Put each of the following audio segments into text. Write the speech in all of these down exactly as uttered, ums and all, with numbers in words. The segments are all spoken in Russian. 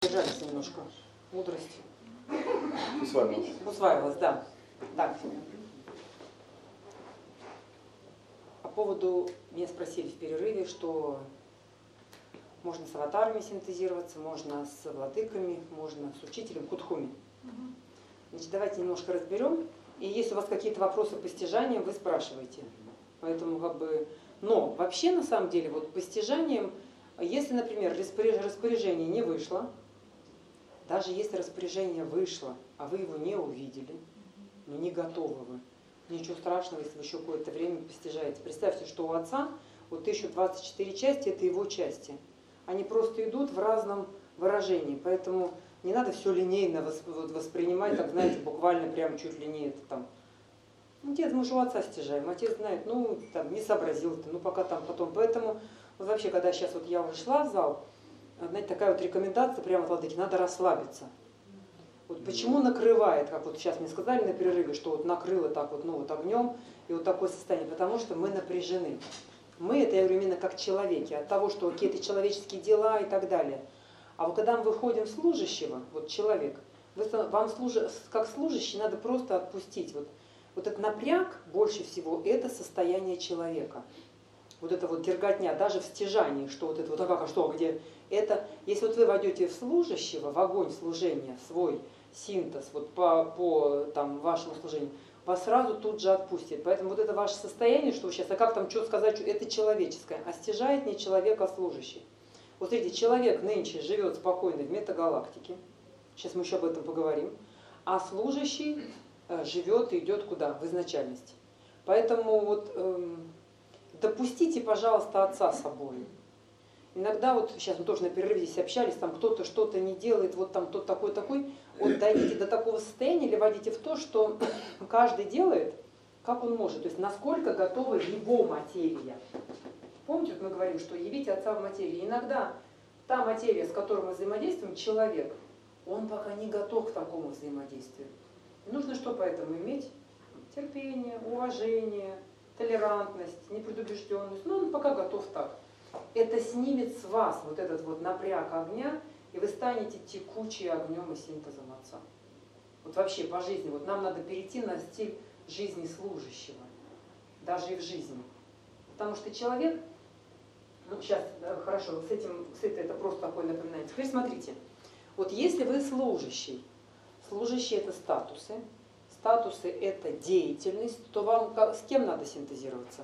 Держались немножко. Мудрость. Усваивалась. Усваивалась, да. Так. По поводу, меня спросили в перерыве, что можно с аватарами синтезироваться, можно с владыками, можно с учителем Кутхуми. Значит, давайте немножко разберем. И если у вас какие-то вопросы по стяжаниям, вы спрашиваете. Поэтому как бы... Но вообще, на самом деле, вот по стяжаниям, если, например, распоряжение не вышло, даже если распоряжение вышло, а вы его не увидели, но не готовы вы, ничего страшного, если вы еще какое-то время постижаете. Представьте, что у Отца вот тысяча двадцать четыре части – это его части. Они просто идут в разном выражении, поэтому не надо все линейно воспринимать, так, знаете, буквально прям чуть ли не это там. Отец, мы же у Отца стяжаем, Отец знает, ну, там, не сообразил-то, ну, пока там потом. Поэтому, вот вообще, когда сейчас вот я уже шла в зал, знаете, такая вот рекомендация прямо от владыки, надо расслабиться. Вот почему накрывает, как вот сейчас мне сказали на перерыве, что вот накрыло так вот, ну, вот огнем, и вот такое состояние, потому что мы напряжены. Мы, это я говорю именно как человеки, от того, что какие-то человеческие дела и так далее. А вот когда мы выходим в служащего, вот человек, вы, вам служа, как служащий надо просто отпустить. Вот, вот этот напряг, больше всего, это состояние человека. Вот это вот дерготня, даже в стяжании, что вот это вот, а как, а что, где это, если вот вы войдете в служащего, в огонь служения, в свой синтез, вот по, по там, вашему служению, вас сразу тут же отпустит. Поэтому вот это ваше состояние, что вы сейчас, а как там что сказать, это человеческое, а стяжает не человек, а служащий. Вот смотрите, человек нынче живет спокойно в метагалактике, сейчас мы еще об этом поговорим, а служащий э, живет и идет куда? В изначальности. Поэтому вот э, допустите, пожалуйста, Отца с собой. Иногда вот, сейчас мы тоже на перерыве здесь общались, там кто-то что-то не делает, вот там тот такой-такой, вот дойдите до такого состояния или вводите в то, что каждый делает, как он может, то есть насколько готова его материя. Помните, вот мы говорим, что явите Отца в материи. Иногда та материя, с которой мы взаимодействуем, человек, он пока не готов к такому взаимодействию. И нужно что поэтому иметь? Терпение, уважение, толерантность, непредубежденность. Но он пока готов так. Это снимет с вас вот этот вот напряг огня, и вы станете текучей огнем и синтезом Отца. Вот вообще по жизни, вот нам надо перейти на стиль жизни служащего, даже и в жизни. Потому что человек, ну сейчас, хорошо, с этим, с этим это просто такое напоминание. Теперь смотрите, вот если вы служащий, служащий это статусы, статусы это деятельность, то вам с кем надо синтезироваться?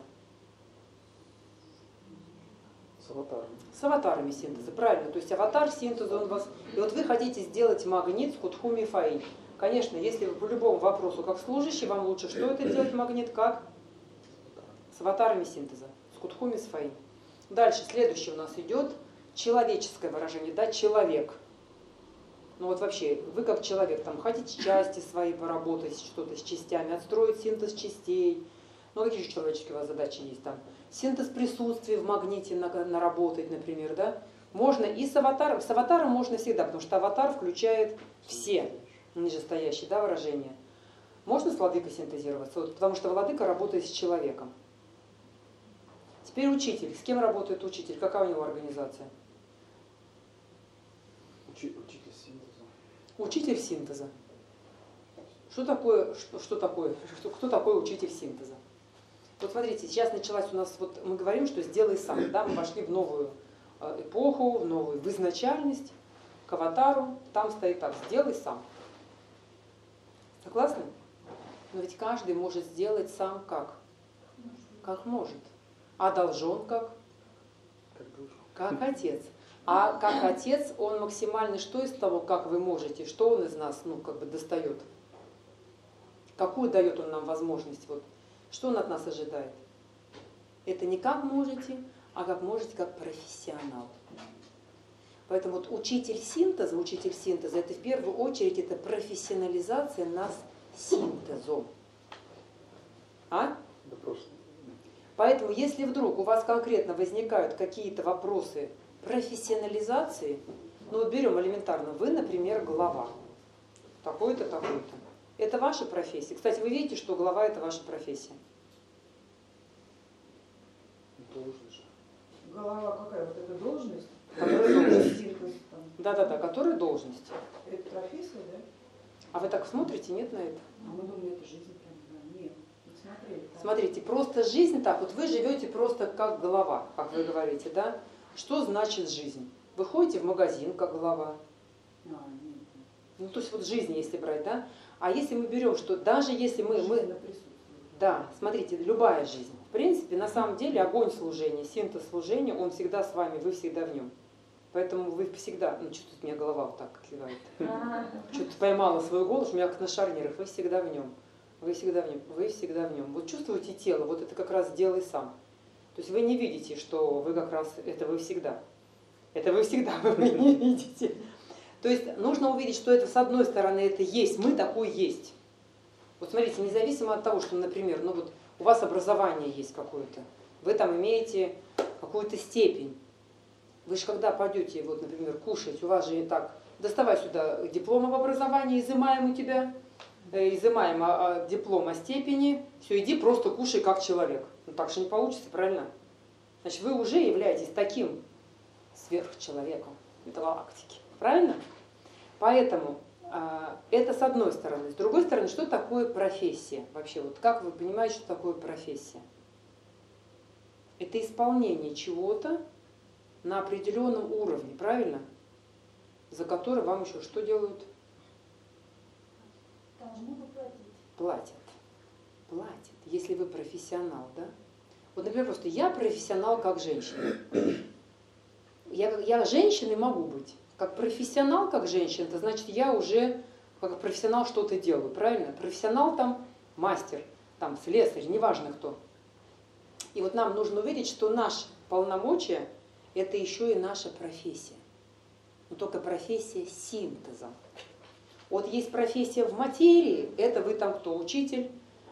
С аватарами. С аватарами синтеза, правильно. То есть аватар синтеза, он вас... И вот вы хотите сделать магнит с Кутхуми Фаи. Конечно, если вы по любому вопросу как служащий, вам лучше что это делать магнит? Как? С аватарами синтеза. С Кутхуми, с Фаи. Дальше, следующее у нас идет человеческое выражение, да, человек. Ну вот вообще, вы как человек, там, хотите части свои поработать, что-то с частями, отстроить синтез частей. Ну какие же человеческие у вас задачи есть там? Синтез присутствия в магните наработать, например, да? Можно и с аватаром. С аватаром можно всегда, потому что аватар включает все нижестоящие, да, выражения. Можно с владыкой синтезироваться, вот, потому что владыка работает с человеком. Теперь учитель. С кем работает учитель? Какая у него организация? Учи, учитель синтеза. Учитель синтеза. Что такое, что, что такое, что, кто такой учитель синтеза? Вот смотрите, сейчас началась у нас, вот мы говорим, что сделай сам, да, мы вошли в новую эпоху, в новую, в изначальность, к аватару, там стоит так, сделай сам. Согласны? Но ведь каждый может сделать сам как? Как может. А должен как? Как должен. Как отец. А как отец, он максимально что из того, как вы можете, что он из нас, ну, как бы достает? Какую дает он нам возможность? Вот, что он от нас ожидает? Это не как можете, а как можете, как профессионал. Поэтому вот учитель синтеза, учитель синтеза, это в первую очередь это профессионализация нас синтезом. А? Да просто. Поэтому если вдруг у вас конкретно возникают какие-то вопросы профессионализации, ну вот берем элементарно, вы, например, глава, такой-то, такой-то. Это ваша профессия. Кстати, вы видите, что глава это ваша профессия? Должность. Голова какая? Вот эта должность? Которая должность. Синтез, там. Да-да-да, которые должности. Это профессия, да? А вы так смотрите, нет, на это? А мы думали, это жизнь прям. Да. Нет, не смотрели. Так. Смотрите, просто жизнь так, вот вы живете просто как голова, как вы говорите, да? Что значит жизнь? Вы ходите в магазин как голова. А, нет, нет. Ну, то есть вот жизнь, если брать, да? А если мы берем, что даже если мы... мы да, смотрите, любая жизнь. В принципе, на самом деле огонь служения, синтез служения, он всегда с вами, вы всегда в нем. Поэтому вы всегда, ну что-то у меня голова вот так кивает. Что-то поймала свою голову, у меня как на шарнирах, вы всегда в нем. Вы всегда в нем, вы всегда в нем. Вот чувствуете тело, вот это как раз делай сам. То есть вы не видите, что вы как раз, это вы всегда. Это вы всегда, вы не видите. То есть нужно увидеть, что это с одной стороны это есть, мы такой есть. Вот смотрите, независимо от того, что, например, ну вот у вас образование есть какое-то, вы там имеете какую-то степень. Вы же когда пойдете, вот, например, кушать, у вас же и так, доставай сюда диплом об образовании, изымаем у тебя, изымаем а, а, диплом о степени, все, иди просто кушай как человек. Ну так же не получится, правильно? Значит, вы уже являетесь таким сверхчеловеком этой галактики, правильно? Поэтому а, это с одной стороны. С другой стороны, что такое профессия? Вообще, вот как вы понимаете, что такое профессия? Это исполнение чего-то на определенном уровне, правильно? За который вам еще что делают? Должны бы платить. Платят. Платят. Если вы профессионал, да? Вот, например, просто я профессионал как женщина. Я, я женщиной могу быть. Как профессионал как женщина, это значит, я уже как профессионал что-то делаю, правильно? Профессионал там мастер, там слесарь, неважно кто. И вот нам нужно увидеть, что наше полномочие – это еще и наша профессия. Но только профессия синтеза. Вот есть профессия в материи, это вы там кто? Учитель,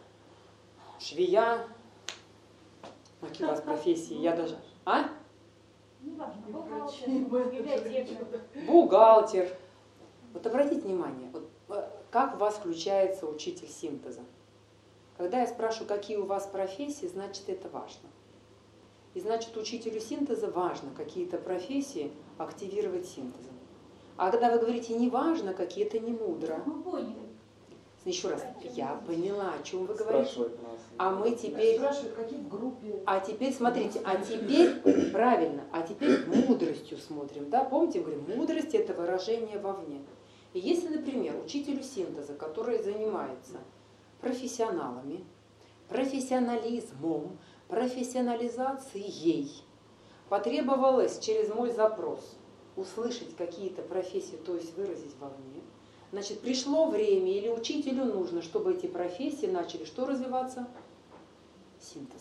швея. Какие у вас профессии? Я даже... А? Неважно, бухгалтер, библиотекарь. Бухгалтер. Вот обратите внимание, вот как у вас включается учитель синтеза. Когда я спрашиваю, какие у вас профессии, значит, это важно. И значит, учителю синтеза важно какие-то профессии активировать синтезом. А когда вы говорите «не важно», какие, это не мудро. Мы поняли. Еще раз, я поняла, о чем вы говорите. Спрашивает нас. А мы теперь... Спрашивают, какие в группе. А теперь, смотрите, а теперь, правильно, а теперь мудростью смотрим. Да? Помните, я говорю, мудрость – это выражение вовне. И если, например, учителю синтеза, который занимается профессионалами, профессионализмом, профессионализацией, потребовалось через мой запрос услышать какие-то профессии, то есть выразить вовне, значит, пришло время или учителю нужно, чтобы эти профессии начали что развиваться? Синтез.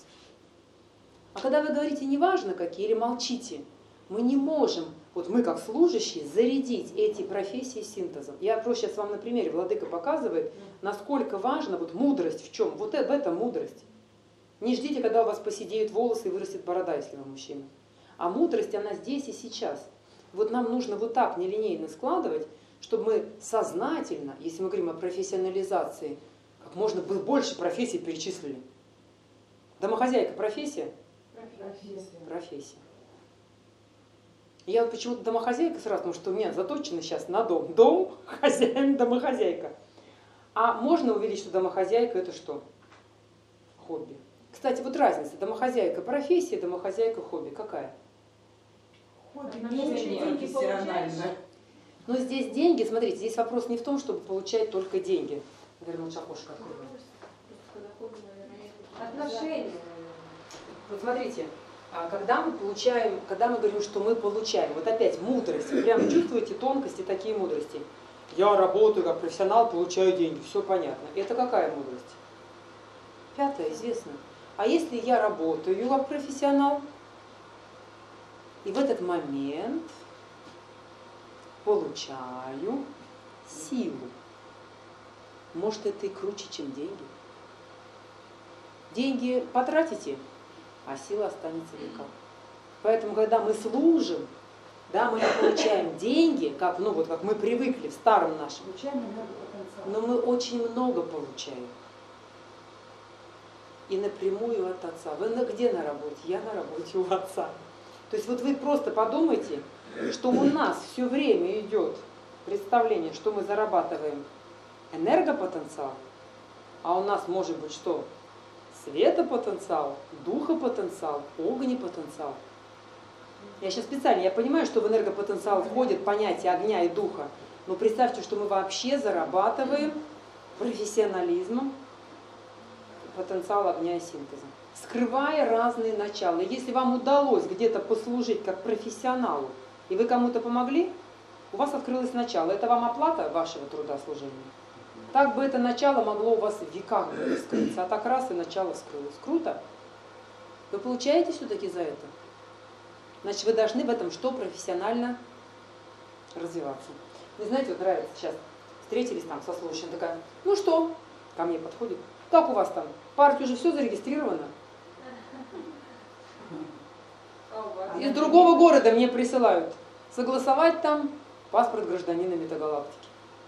А когда вы говорите неважно какие или молчите, мы не можем, вот мы как служащие, зарядить эти профессии синтезом. Я просто сейчас вам на примере, Владыка показывает, насколько важна вот мудрость в чем. Вот в этом мудрость. Не ждите, когда у вас посидеют волосы и вырастет борода, если вы мужчина. А мудрость, она здесь и сейчас. Вот нам нужно вот так нелинейно складывать, чтобы мы сознательно, если мы говорим о профессионализации, как можно больше профессий перечислили. Домохозяйка – профессия? Профессия. Профессия. Я вот почему-то домохозяйка сразу, потому что у меня заточено сейчас на дом. Дом, хозяин, домохозяйка. А можно увидеть, что домохозяйка – это что? Хобби. Кстати, вот разница. Домохозяйка – профессия, домохозяйка – хобби. Какая? Хобби Она не очень деньги профессионально. получает. Но здесь деньги, смотрите, здесь вопрос не в том, чтобы получать только деньги. Наверное, лучше окошко открою. Отношения. Вот смотрите, а когда мы получаем, когда мы говорим, что мы получаем, вот опять мудрость, вы прям чувствуете тонкости, такие мудрости. Я работаю как профессионал, получаю деньги, все понятно. Это какая мудрость? Пятая, известно. А если я работаю как профессионал, и в этот момент получаю силу, может, это и круче, чем деньги. Деньги потратите, а сила останется веком. Поэтому, когда мы служим, да, мы не получаем деньги, как, ну, вот, как мы привыкли в старом нашем, Получаем энергопотенциал. но мы очень много получаем. И напрямую от Отца. Вы на, где на работе? Я на работе у Отца. То есть вот вы просто подумайте, что у нас все время идет представление, что мы зарабатываем энергопотенциал, а у нас может быть что? Светопотенциал, духопотенциал, огнепотенциал. Я сейчас специально, я понимаю, что в энергопотенциал входит понятие огня и духа, но представьте, что мы вообще зарабатываем профессионализмом потенциал огня и синтеза, скрывая разные начала. И если вам удалось где-то послужить как профессионалу, и вы кому-то помогли, у вас открылось начало. Это вам оплата вашего труда служения. Так бы это начало могло у вас в веках скрыться, а так раз и начало скрылось. Круто? Вы получаете все-таки за это? Значит, вы должны в этом что? Профессионально развиваться. Не знаете, вот нравится сейчас, встретились там со служащим, такая, ну что, ко мне подходит, как у вас там, партия уже все зарегистрировано? Из другого города мне присылают согласовать там паспорт гражданина метагалактики.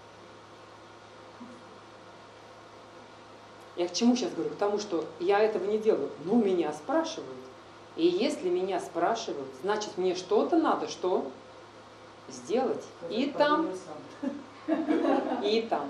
Я к чему сейчас говорю? К тому, что я этого не делаю, но меня спрашивают. И если меня спрашивают, значит мне что-то надо, что сделать. И там, и там.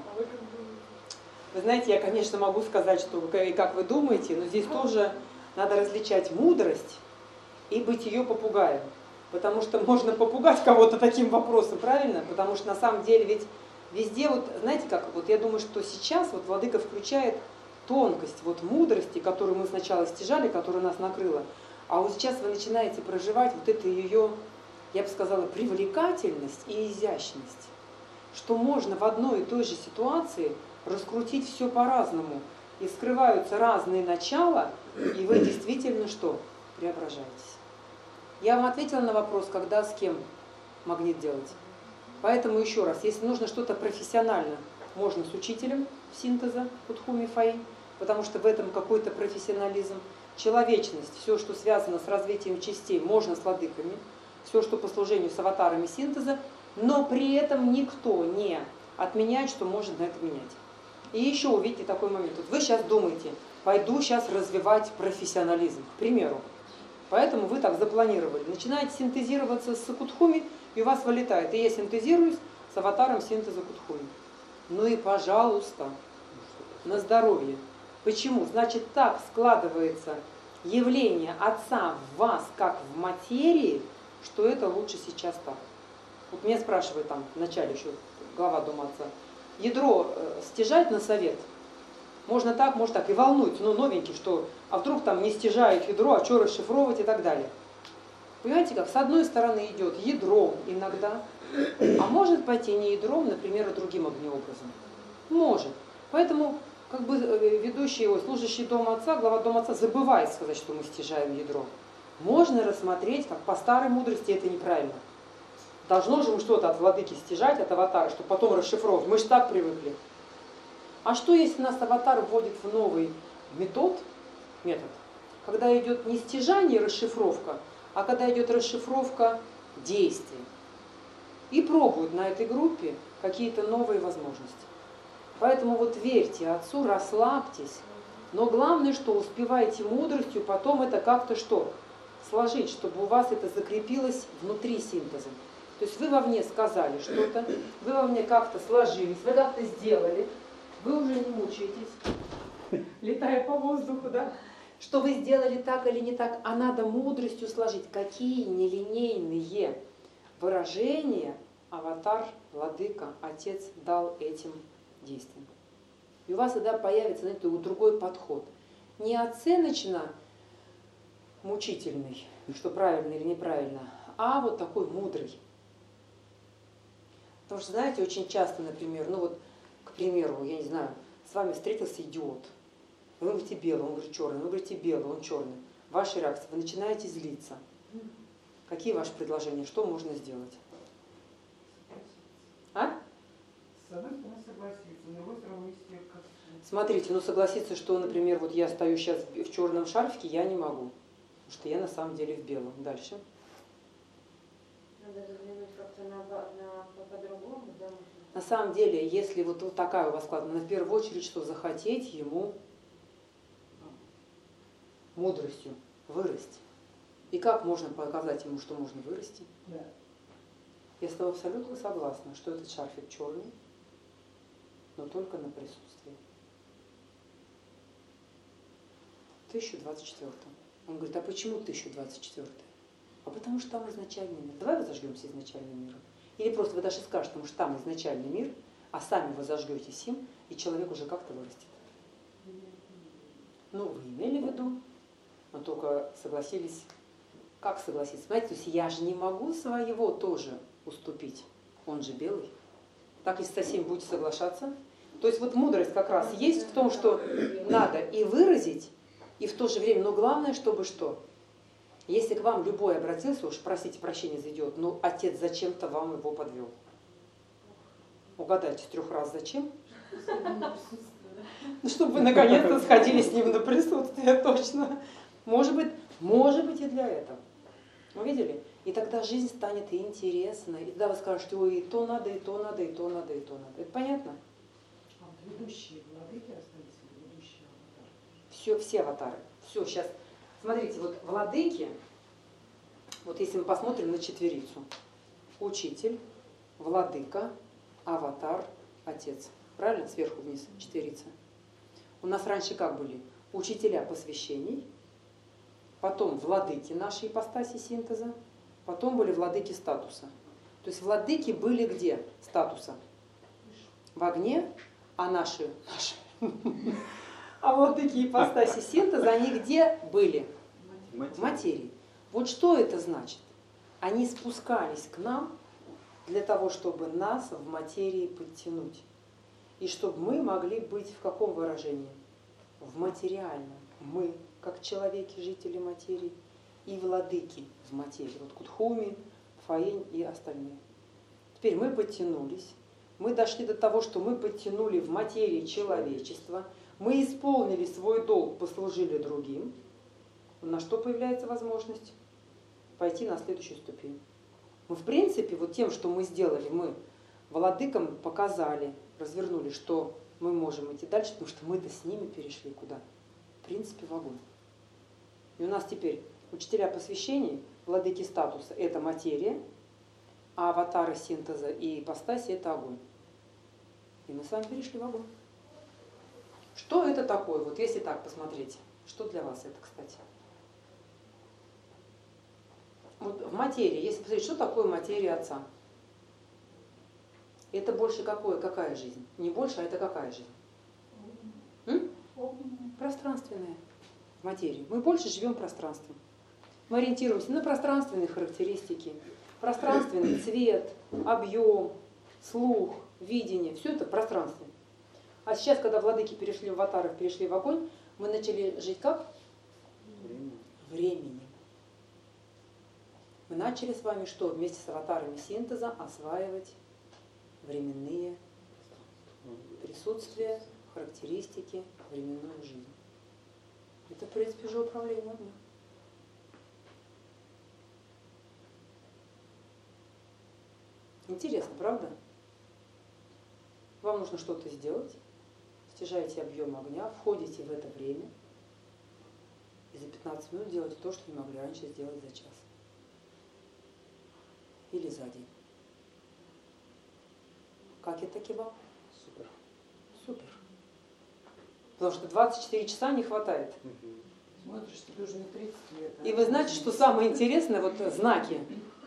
Вы знаете, я, конечно, могу сказать, что и как вы думаете, но здесь тоже надо различать мудрость и быть ее попугаем. Потому что можно попугать кого-то таким вопросом, правильно? Потому что на самом деле ведь везде, вот знаете как, вот я думаю, что сейчас вот Владыка включает тонкость вот мудрости, которую мы сначала стяжали, которая нас накрыла. А вот сейчас вы начинаете проживать вот эту ее, я бы сказала, привлекательность и изящность. Что можно в одной и той же ситуации раскрутить все по-разному. И скрываются разные начала, и вы действительно что? Преображаетесь. Я вам ответила на вопрос, когда с кем магнит делать. Поэтому еще раз, если нужно что-то профессионально, можно с учителем синтеза Кутхуми Фаи, потому что в этом какой-то профессионализм. Человечность, все, что связано с развитием частей, можно с владыками, все, что по служению с аватарами синтеза, но при этом никто не отменяет, что может на это менять. И еще увидите такой момент. Вот вы сейчас думаете, пойду сейчас развивать профессионализм, к примеру. Поэтому вы так запланировали. Начинаете синтезироваться с Кутхуми, и у вас вылетает. И я синтезируюсь с аватаром синтеза Кутхуми. Ну и пожалуйста, на здоровье. Почему? Значит, так складывается явление Отца в вас, как в материи, что это лучше сейчас так. Вот меня спрашивают там в начале еще глава Дома Отца, ядро э, стяжать на совет? Можно так, может так. И волнуется, ну новенький, что, а вдруг там не стяжает ядро, а что расшифровывать и так далее. Понимаете как? С одной стороны идет ядром иногда, а может пойти не ядром, например, а другим огнеобразом. Может. Поэтому как бы ведущий, ой, служащий Дома Отца, глава Дома Отца забывает сказать, что мы стяжаем ядро. Можно рассмотреть, как по старой мудрости это неправильно. Должно же мы что-то от владыки стяжать, от аватара, чтобы потом расшифровывать. Мы же так привыкли. А что, если нас аватар вводит в новый метод, метод, когда идет не стяжание и расшифровка, а когда идет расшифровка действий. И пробуют на этой группе какие-то новые возможности. Поэтому вот верьте Отцу, расслабьтесь. Но главное, что успевайте мудростью потом это как-то что? Сложить, чтобы у вас это закрепилось внутри синтеза. То есть вы вовне сказали что-то, вы вовне как-то сложились, вы как-то сделали, вы уже не мучаетесь, летая по воздуху, да? Что вы сделали так или не так, а надо мудростью сложить. Какие нелинейные выражения аватар, владыка, Отец дал этим действиям. И у вас тогда появится, знаете, другой подход. Не оценочно мучительный, что правильно или неправильно, а вот такой мудрый. Потому что, знаете, очень часто, например, ну вот, к примеру, я не знаю, с вами встретился идиот. Вы говорите белый, он говорит черный, вы говорите белый, он черный. Ваша реакция, вы начинаете злиться. Какие ваши предложения, что можно сделать? А? С одной стороны согласиться, с другой стороны истерика. Смотрите, ну согласиться, что, например, вот я стою сейчас в черном шарфике, я не могу. Потому что я на самом деле в белом. Дальше. Надо взглянуть как-то на, на, по-другому, да? На самом деле, если вот, вот такая у вас складка, на первую очередь, что захотеть ему мудростью вырасти. И как можно показать ему, что можно вырасти? Да. Я с тобой абсолютно согласна, что этот шарфик черный, но только на присутствии. В тысяча двадцать четвёртом. Он говорит, а почему тысяча двадцать четвёртый? А потому что там изначальный мир. Давай вы зажгемся изначальным миром. Или просто вы даже скажете, потому что там изначальный мир, а сами вы зажгетесь им, и человек уже как-то вырастет. Ну, вы имели в виду, но только согласились. Как согласиться? Понимаете, то есть я же не могу своего тоже уступить. Он же белый. Так, если со всеми будете соглашаться. То есть вот мудрость как раз есть в том, что надо и выразить, и в то же время, но главное, чтобы что? Если к вам любой обратился, уж простите прощения за идиот, но отец зачем-то вам его подвел. Угадайте с трех раз зачем? Ну, чтобы вы наконец-то сходили с ним на присутствие, точно. Может быть, может быть и для этого. Вы видели? И тогда жизнь станет интересной. И тогда вы скажете, ой, и то надо, и то надо, и то надо, и то надо. Это понятно? А вот ведущие владыки остались, или ведущие аватары? Все, все аватары. Все, сейчас. Смотрите, вот владыки, вот если мы посмотрим на четверицу. Учитель, владыка, аватар, отец. Правильно? Сверху вниз четверица. У нас раньше как были? Учителя посвящений, потом владыки нашей ипостаси синтеза, потом были владыки статуса. То есть владыки были где статуса? В огне, а наши, наши а владыки ипостаси синтеза, они где были? В материи. Вот что это значит? Они спускались к нам для того, чтобы нас в материи подтянуть. И чтобы мы могли быть в каком выражении? В материальном. Мы, как человеки, жители материи, и владыки в материи. Вот Кутхуми, Фаинь и остальные. Теперь мы подтянулись. Мы дошли до того, что мы подтянули в материи человечество. Мы исполнили свой долг, послужили другим. На что появляется возможность? Пойти на следующую ступень. Мы, в принципе, вот тем, что мы сделали, мы владыкам показали, развернули, что мы можем идти дальше, потому что мы-то с ними перешли куда? В принципе, в огонь. И у нас теперь учителя посвящений, владыки статуса – это материя, а аватары синтеза и ипостаси – это огонь. И мы с вами перешли в огонь. Что это такое? Вот если так посмотреть, что для вас это, кстати? Вот в материи, если посмотреть, что такое материя Отца? Это больше какое, какая жизнь? Не больше, а это какая жизнь? М? Пространственная в материи. Мы больше живем пространством. Мы ориентируемся на пространственные характеристики. Пространственный цвет, объем, слух, видение. Все это пространственно. А сейчас, когда владыки перешли в аватаров, перешли в огонь, мы начали жить как? Времени. Временем. Мы начали с вами что? Вместе с аватарами синтеза осваивать временные присутствия, характеристики, временную жизнь. Это, в принципе, же управление огнем. Интересно, правда? Вам нужно что-то сделать, стяжаете объем огня, входите в это время и за пятнадцать минут делаете то, что не могли раньше сделать за час. Или за день. Как это кебаб? Супер. Супер. Потому что двадцать четыре часа не хватает. Угу. Смотришь, тебе уже не тридцать лет. И вы знаете, что самое интересное, вот знаки.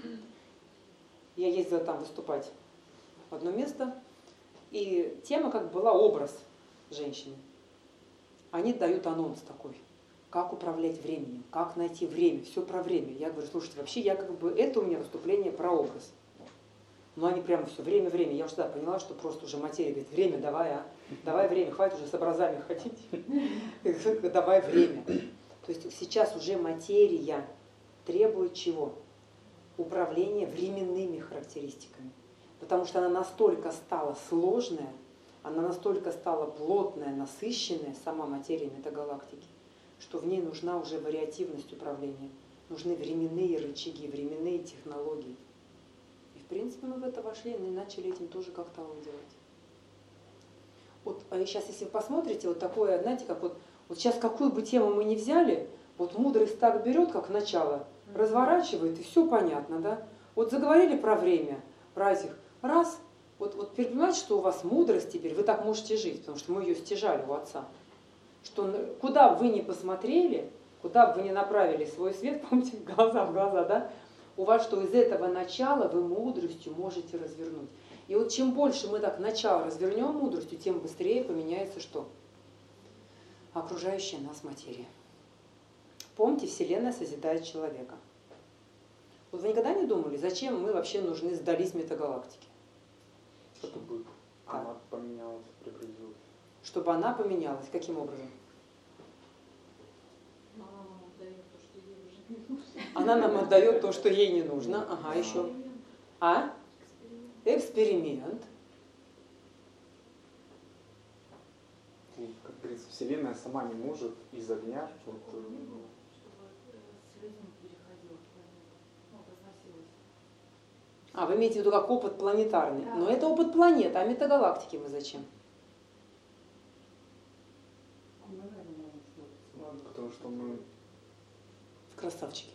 Я ездила там выступать в одно место, и тема как была образ женщины. Они дают анонс такой, как управлять временем, как найти время, все про время. Я говорю, слушайте, вообще я как бы, это у меня выступление про образ. Но они прямо все время, время. Я уже тогда поняла, что просто уже материя говорит, время давай, а, давай время, хватит уже с образами ходить. Давай время. То есть сейчас уже материя требует чего? Управления временными характеристиками. Потому что она настолько стала сложная, она настолько стала плотная, насыщенная, сама материя метагалактики, что в ней нужна уже вариативность управления. Нужны временные рычаги, временные технологии. И в принципе мы в это вошли и начали этим тоже как-то делать. Вот а сейчас, если вы посмотрите, вот такое, знаете, как вот, вот сейчас какую бы тему мы ни взяли, вот мудрость так берет, как начало, разворачивает, и все понятно, да? Вот заговорили про время, брать их. Раз, вот, вот теперь понимаете, что у вас мудрость теперь, вы так можете жить, потому что мы ее стяжали у отца. Что куда бы вы ни посмотрели, куда бы вы ни направили свой свет, помните, глаза в глаза, да? У вас что из этого начала вы мудростью можете развернуть. И вот чем больше мы так начало развернем мудростью, тем быстрее поменяется что? Окружающая нас материя. Помните, Вселенная созидает человека. Вот вы никогда не думали, зачем мы вообще нужны сдались метагалактике? Чтобы она поменялась, преобразилась. Чтобы она поменялась. Каким образом? Она нам отдает то, что ей не нужно. Ага, еще. А? Эксперимент. И, как говорится, Вселенная сама не может из огня вот, А, вы имеете в виду как опыт планетарный. Да. Но это опыт планеты, а метагалактики мы зачем? потому что мы... Красавчики.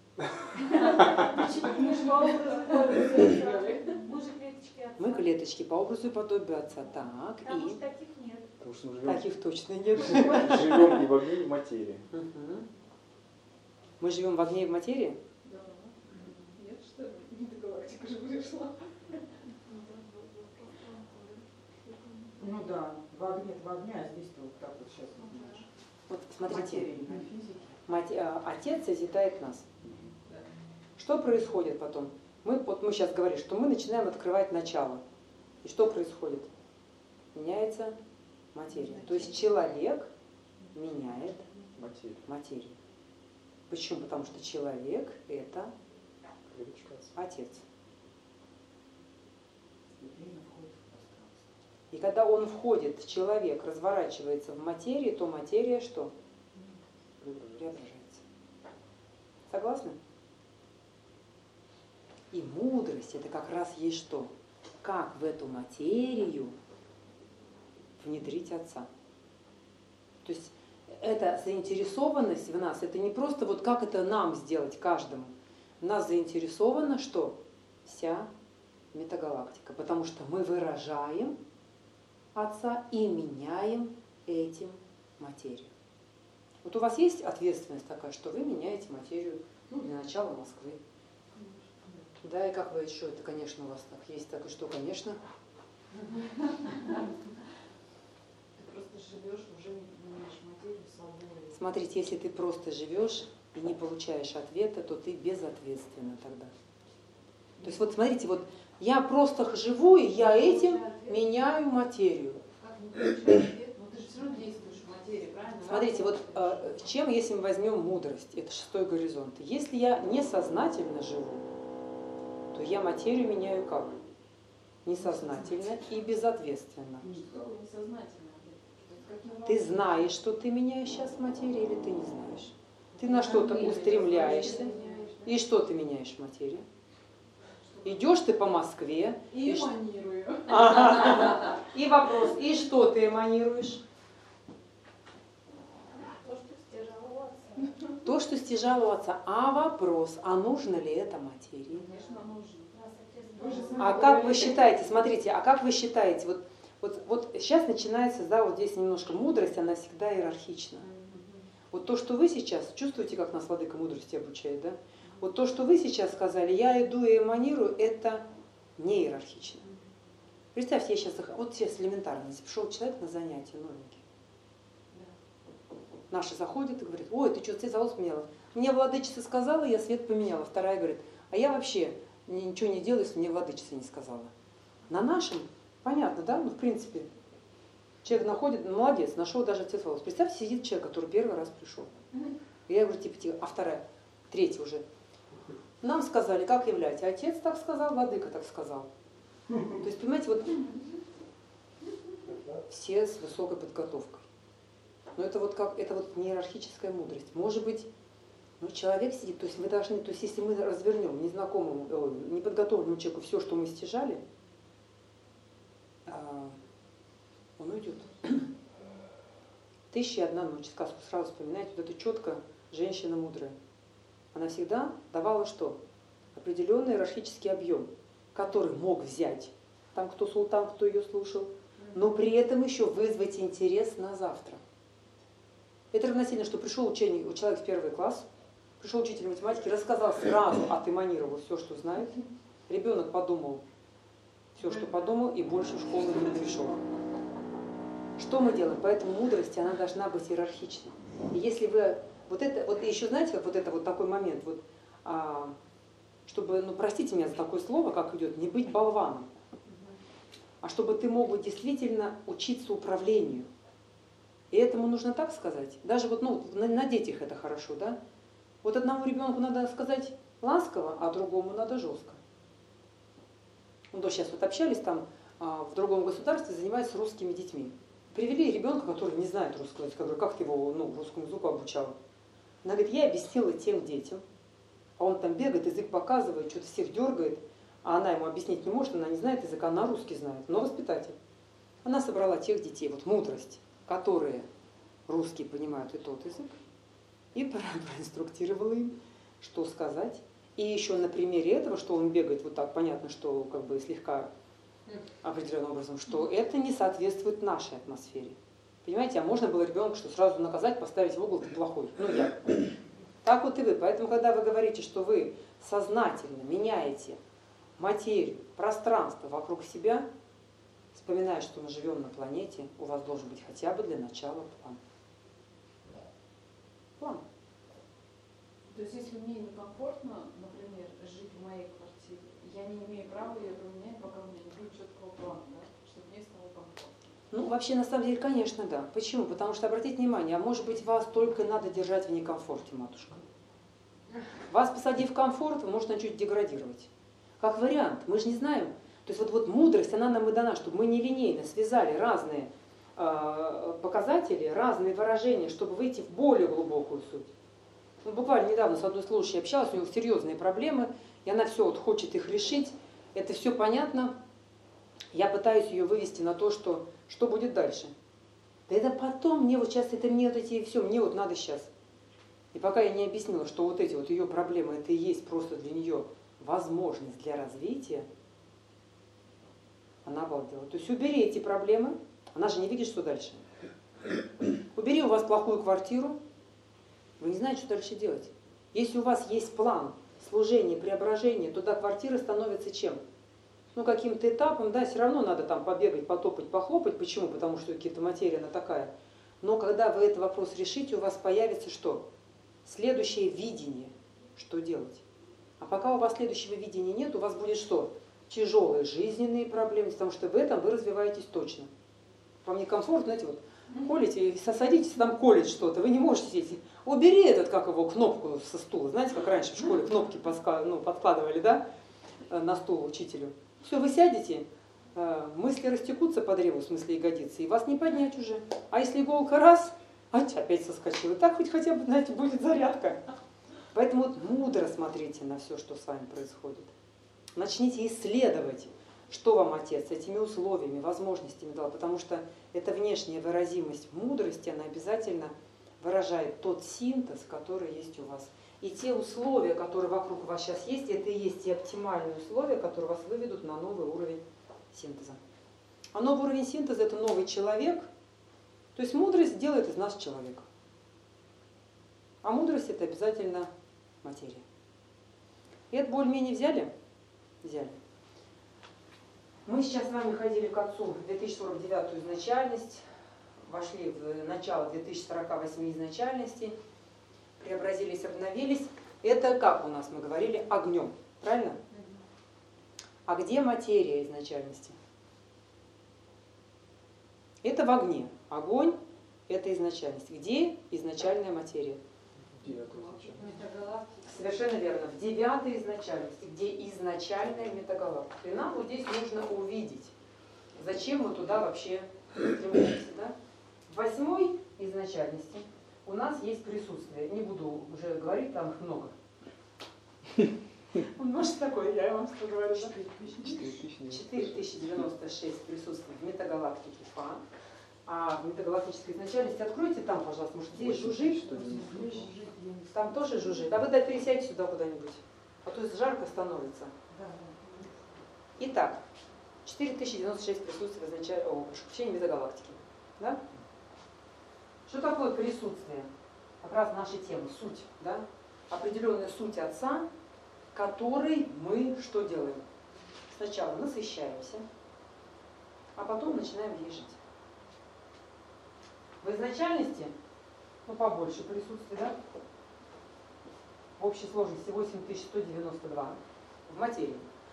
Мы клеточки по образу и подобию отца. Так, Потому и... что таких нет. Потому что мы живем, Таких точно нет. живем и в огне, и в материи. Угу. Мы живем в огне и в материи? Да. Нет, что ли? Метагалактика же вышла. Ну да, в огне в огне, а здесь-то вот так вот сейчас. Вот смотрите, Материя, не физики. мать, а, отец созидает нас. Что происходит потом? Мы, вот мы сейчас говорим, что мы начинаем открывать начало. И что происходит? Меняется материя. То есть человек меняет Материя. материю. Почему? Потому что человек – это Клеточка. отец. Время входит в пространство. И когда он входит, человек разворачивается в материи, то материя что? Преображается. Согласны? И мудрость – это как раз есть что? Как в эту материю внедрить отца. То есть эта заинтересованность в нас, это не просто вот как это нам сделать каждому. Нас заинтересована что? Вся метагалактика. Потому что мы выражаем отца и меняем этим материю. Вот у вас есть ответственность такая, что вы меняете материю, ну, для начала Москвы. Да, и как вы еще, это, конечно, у вас так есть, так и что, конечно. Ты просто живешь, уже меняешь материю собой. Смотрите, если ты просто живешь и не получаешь ответа, то ты безответственна тогда. То есть вот смотрите, вот я просто живу, и я этим меняю материю. Как не получаешь ответ? Но ты же все равно действуешь в материи, правильно? Смотрите, вот э, чем, если мы возьмем мудрость, это шестой горизонт. Если я несознательно живу, то я материю меняю как? Несознательно и безответственно. Ты знаешь, что ты меняешь сейчас материю, или ты не знаешь? Ты на что-то устремляешься. И что ты меняешь в материи? Идешь ты по Москве. И, и эманирую. Ага. И вопрос, и что ты эманируешь? То, что стяжало у отца. То, что стяжало у отца. А вопрос, а нужно ли это материи? Конечно, нужно. Нас отец Вы же знал. сами А как вы считаете, смотрите, а как вы считаете, вот, вот, вот сейчас начинается, да, вот здесь немножко мудрость, она всегда иерархична. Вот то, что вы сейчас, чувствуете, как нас владыка мудрости обучает, да? Вот то, что вы сейчас сказали, я иду и эманирую, это не иерархично. Представьте, я сейчас, вот сейчас элементарно, пришел человек на занятие новенький. Наша заходит и говорит, ой, ты что, цвет волос поменяла? Мне владычица сказала, я цвет поменяла. Вторая говорит, а я вообще ничего не делаю, если мне владычица не сказала. На нашем, понятно, да, ну в принципе, человек находит, ну, молодец, нашел даже цвет волос. Представьте, сидит человек, который первый раз пришел. И я говорю, типа, типа, а вторая, третья уже. Нам сказали, как являть. Отец так сказал, владыка так сказал. То есть, понимаете, вот все с высокой подготовкой. Но это вот как, это вот не иерархическая мудрость. Может быть, ну, человек сидит, то есть мы должны, то есть если мы развернем незнакомому, э, неподготовленному человеку все, что мы стяжали, э, он уйдет. Тысяча и одна ночь, сказку сразу вспоминайте, вот это четко женщина мудрая. Она всегда давала что? Определенный иерархический объем. который мог взять, там кто султан, кто ее слушал, но при этом еще вызвать интерес на завтра. Это равносильно, что пришел ученик, человек в первый класс, пришел учитель математики, рассказал сразу, отэманировал все, что знает. Ребенок подумал все, что подумал, и больше в школу не пришел. Что мы делаем? Поэтому мудрость, она должна быть иерархичной. И если вы, вот это, вот еще знаете, как вот это вот такой момент, вот, а, чтобы, ну простите меня за такое слово, как идет, не быть болваном, а чтобы ты мог бы действительно учиться управлению. И этому нужно так сказать. Даже вот, ну, на, на детях это хорошо, да? Вот одному ребенку надо сказать ласково, а другому надо жестко. Ну, то сейчас вот общались там а, в другом государстве, занимаются русскими детьми. Привели ребенка, который не знает русского языка. Я говорю, как ты его ну, русскому языку обучала? Она говорит, я объяснила тем детям. А он там бегает, язык показывает, что-то всех дергает. А она ему объяснить не может, она не знает языка, она русский знает, но воспитатель. Она собрала тех детей, вот мудрость, которые русские понимают и тот язык, и проинструктировала им, что сказать. И еще на примере этого, что он бегает вот так, понятно, что как бы слегка определенным образом, что это не соответствует нашей атмосфере. Понимаете, а можно было ребенка что сразу наказать, поставить в угол, ты плохой. Ну я. Так вот и вы. Поэтому, когда вы говорите, что вы сознательно меняете материю, пространство вокруг себя, вспоминая, что мы живем на планете, у вас должен быть хотя бы для начала план. План. То есть, если мне некомфортно, например, жить в моей квартире, я не имею права ее поменять, пока у меня не будет четкого плана, да? Чтобы мне стало комфортно. Ну, вообще, на самом деле, конечно, да. Почему? Потому что, обратите внимание, а может быть, вас только надо держать в некомфорте, матушка. Вас, посадив в комфорт, вы можете чуть деградировать. Как вариант, мы же не знаем. То есть вот, вот мудрость, она нам и дана, чтобы мы нелинейно связали разные э, показатели, разные выражения, чтобы выйти в более глубокую суть. Ну, буквально недавно с одной слушающей общалась, у нее серьезные проблемы, и она все вот хочет их решить. Это все понятно. Я пытаюсь ее вывести на то, что, что будет дальше. Да это потом, мне вот сейчас, это мне вот эти, все, мне вот надо сейчас. И пока я не объяснила, что вот эти вот ее проблемы, это и есть просто для нее возможность для развития, она обалдела. То есть убери эти проблемы, она же не видит, что дальше. Убери у вас плохую квартиру, вы не знаете, что дальше делать. Если у вас есть план служения, преображения, то да, квартира становится чем? Ну, каким-то этапом, да, все равно надо там побегать, потопать, похлопать. Почему? Потому что какая-то материя, она такая. Но когда вы этот вопрос решите, у вас появится что? Следующее видение, что делать. А пока у вас следующего видения нет, у вас будет что? Тяжелые жизненные проблемы, потому что в этом вы развиваетесь точно. Вам некомфортно, знаете, вот колите, садитесь там колить что-то, вы не можете сидеть. Убери этот, как его, кнопку со стула. Знаете, как раньше в школе кнопки подска... ну, подкладывали, да, на стул учителю. Все, вы сядете, мысли растекутся по древу, в смысле ягодицы, и вас не поднять уже. А если иголка раз, опять соскочила. Так хоть хотя бы, знаете, будет зарядка. Поэтому вот мудро смотрите на все, что с вами происходит. Начните исследовать, что вам Отец этими условиями, возможностями дал, потому что эта внешняя выразимость мудрости, она обязательно выражает тот синтез, который есть у вас. И те условия, которые вокруг вас сейчас есть, это и есть те оптимальные условия, которые вас выведут на новый уровень синтеза. А новый уровень синтеза – это новый человек. То есть мудрость делает из нас человека. А мудрость – это обязательно материя. И это более-менее взяли? Взяли. Мы сейчас с вами ходили к Отцу в две тысячи сорок девятую изначальность, вошли в начало две тысячи сорок восьми изначальностей, преобразились, обновились. Это как у нас, мы говорили, огнем. Правильно? А где материя изначальности? Это в огне. Огонь – это изначальность. Где изначальная материя? Совершенно верно. В девятой изначальности, где изначальная метагалактика. И нам вот здесь нужно увидеть, зачем мы туда вообще стремимся. Да? В восьмой изначальности у нас есть присутствие. Не буду уже говорить, там их много. Он может такой, я вам что говорю, да? четыре тысячи девяносто шесть присутствий в метагалактике Фа. А в метагалактической изначальности откройте там, пожалуйста, может здесь жужжит? Там тоже жужжит. А вы да, пересядьте сюда куда-нибудь, а то жарко становится. Итак, четыре тысячи девяносто шесть присутствий в изначале, о, прошу прощения, метагалактики. Да? Что такое присутствие? Как раз наша тема, суть. Да? Определенная суть Отца, которой мы что делаем? Сначала насыщаемся, а потом начинаем в ней жить. В изначальности, ну побольше присутствия, да? В общей сложности восемь тысяч сто девяносто два в материи.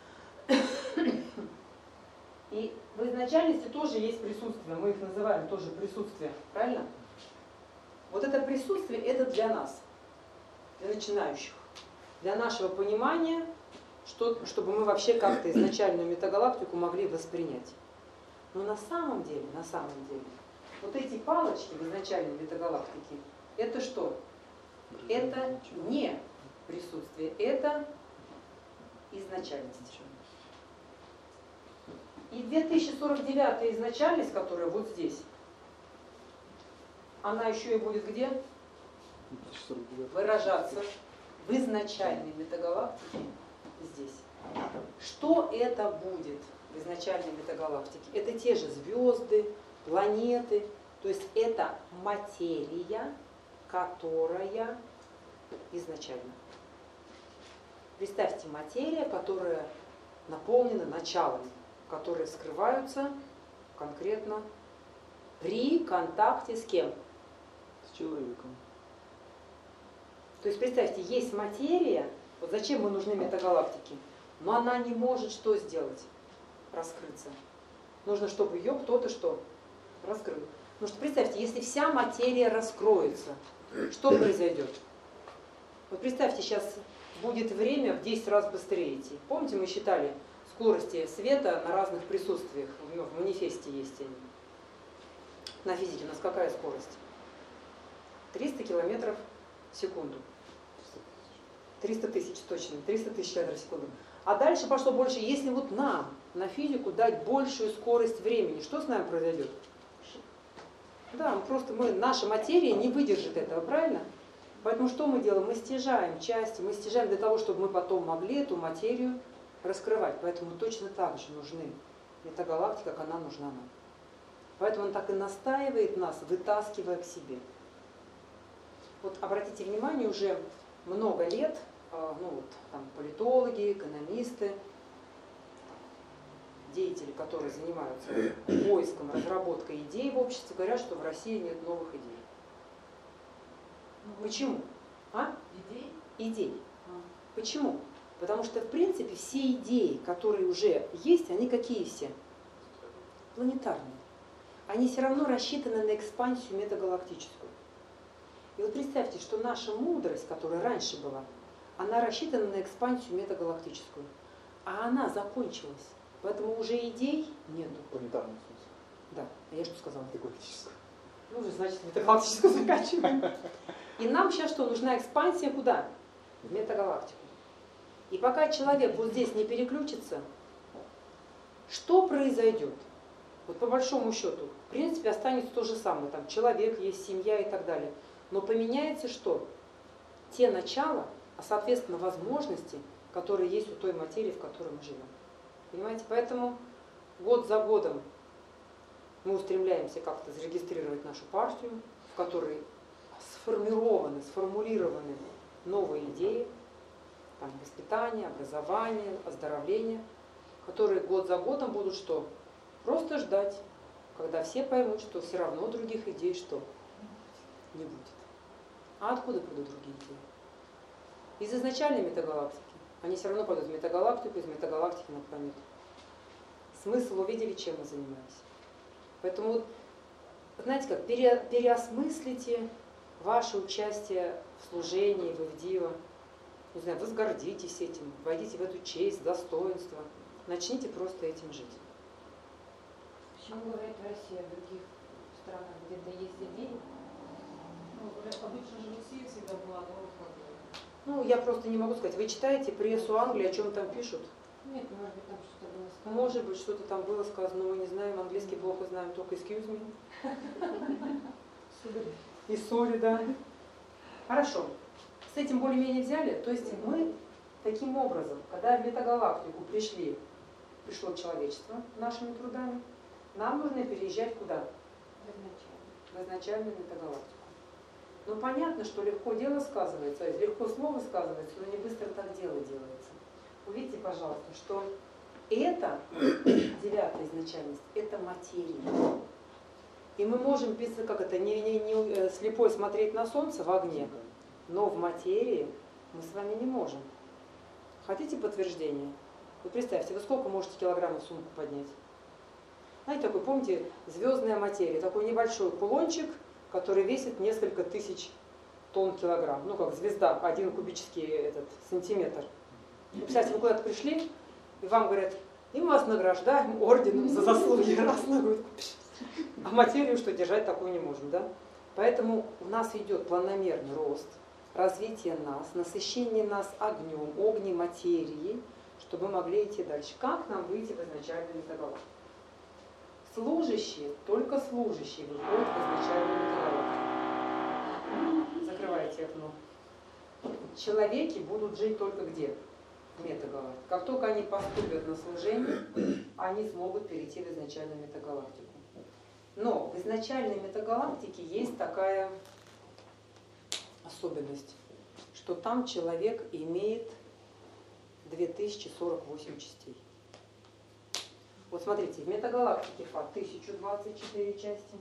И в изначальности тоже есть присутствие, мы их называем тоже присутствие, правильно? Вот это присутствие, это для нас, для начинающих, для нашего понимания, что, чтобы мы вообще как-то изначальную метагалактику могли воспринять. Но на самом деле, на самом деле, вот эти палочки в изначальной метагалактике, это что? Это не присутствие, это изначальность. И две тысячи сорок девятая изначальность, которая вот здесь, она еще и будет где? Выражаться в изначальной метагалактике здесь. Что это будет в изначальной метагалактике? Это те же звезды, планеты, то есть это материя, которая изначально. Представьте, материя, которая наполнена началами, которые скрываются конкретно при контакте с кем? С человеком. То есть представьте, есть материя, вот зачем мы нужны метагалактики, но она не может что сделать? Раскрыться. Нужно, чтобы ее кто-то что? Раскрыл. Потому что представьте, если вся материя раскроется, что произойдет? Вот представьте, сейчас будет время в десять раз быстрее идти. Помните, мы считали скорости света на разных присутствиях, в манифесте есть они. На физике у нас какая скорость? триста километров в секунду. триста тысяч точно, триста тысяч километров в секунду. А дальше пошло больше. Если вот нам на физику дать большую скорость времени, что с нами произойдет? Да, мы просто мы, наша материя не выдержит этого, правильно? Поэтому что мы делаем? Мы стяжаем части, мы стяжаем для того, чтобы мы потом могли эту материю раскрывать. Поэтому точно так же нужны метагалактика, как она нужна нам. Поэтому он так и настаивает нас, вытаскивая к себе. Вот обратите внимание, уже много лет, ну вот там политологи, экономисты, деятели, которые занимаются поиском, разработкой идей в обществе, говорят, что в России нет новых идей. Почему? А? Идей? Идей. Почему? Потому что, в принципе, все идеи, которые уже есть, они какие все? Планетарные. Они все равно рассчитаны на экспансию метагалактическую. И вот представьте, что наша мудрость, которая раньше была, она рассчитана на экспансию метагалактическую. А она закончилась. Поэтому уже идей нету. Планетарный смысл. Да. А я что сказала? Метагалактическую. Ну, уже, значит, метагалактическую заканчиваем. И нам сейчас что? Нужна экспансия куда? В метагалактику. И пока человек вот здесь не переключится, что произойдет? Вот по большому счету, в принципе, останется то же самое. Там человек есть, семья и так далее. Но поменяется что? Те начала, а соответственно возможности, которые есть у той материи, в которой мы живем. Понимаете? Поэтому год за годом мы устремляемся как-то зарегистрировать нашу партию, в которой сформированы, сформулированы новые идеи, там, воспитания, образования, оздоровления, которые год за годом будут что? Просто ждать, когда все поймут, что все равно других идей что? Не будет. А откуда придут другие идеи? Из изначальной метагалактики. Они все равно пойдут в метагалактику, из метагалактики на планету. Смысл увидели, чем мы занимаемся. Поэтому, вот, знаете как, пере, переосмыслите ваше участие в служении, в Ивдиво. Не знаю, возгордитесь этим, войдите в эту честь, достоинство. Начните просто этим жить. Почему говорят в России, о других странах, где-то есть идеи? Ну, обычно же Россия всегда была, но вот как бы. Ну, я просто не могу сказать. Вы читаете прессу Англии, о чем там пишут? Нет, может быть, там что-то было сказано. Может быть, что-то там было сказано, но мы не знаем. Английский плохо знаем, только excuse me. И сори, да. Хорошо. С этим более-менее взяли. То есть мы таким образом, когда в метагалактику пришли пришло человечество нашими трудами, нам нужно переезжать куда? В изначальную метагалактику. Ну понятно, что легко дело сказывается, легко слово сказывается, но не быстро так дело делается. Увидите, пожалуйста, что это, девятая изначальность, это материя. И мы можем, без, как это, не, не, не слепой смотреть на солнце в огне, но в материи мы с вами не можем. Хотите подтверждение? Вы представьте, вы сколько можете килограммов в сумку поднять? Знаете, такой, помните, звездная материя, такой небольшой кулончик, который весит несколько тысяч тонн килограмм. Ну, как звезда, один кубический этот, сантиметр. Вы представьте, вы куда-то пришли, и вам говорят, и мы вас награждаем орденом за заслуги. Раз ногой. А материю что, держать такую не можем, да? Поэтому у нас идет планомерный рост, развитие нас, насыщение нас огнем, огнем материи, чтобы мы могли идти дальше. Как нам выйти в изначальную метагалактику? Служащие, только служащие выходят в изначальную метагалактику. Закрывайте окно. Человеки будут жить только где? В метагалактике. Как только они поступят на служение, они смогут перейти в изначальную метагалактику. Но в изначальной метагалактике есть такая особенность, что там человек имеет две тысячи сорок восемь частей. Вот смотрите, в метагалактике Фа тысяча двадцать четыре части,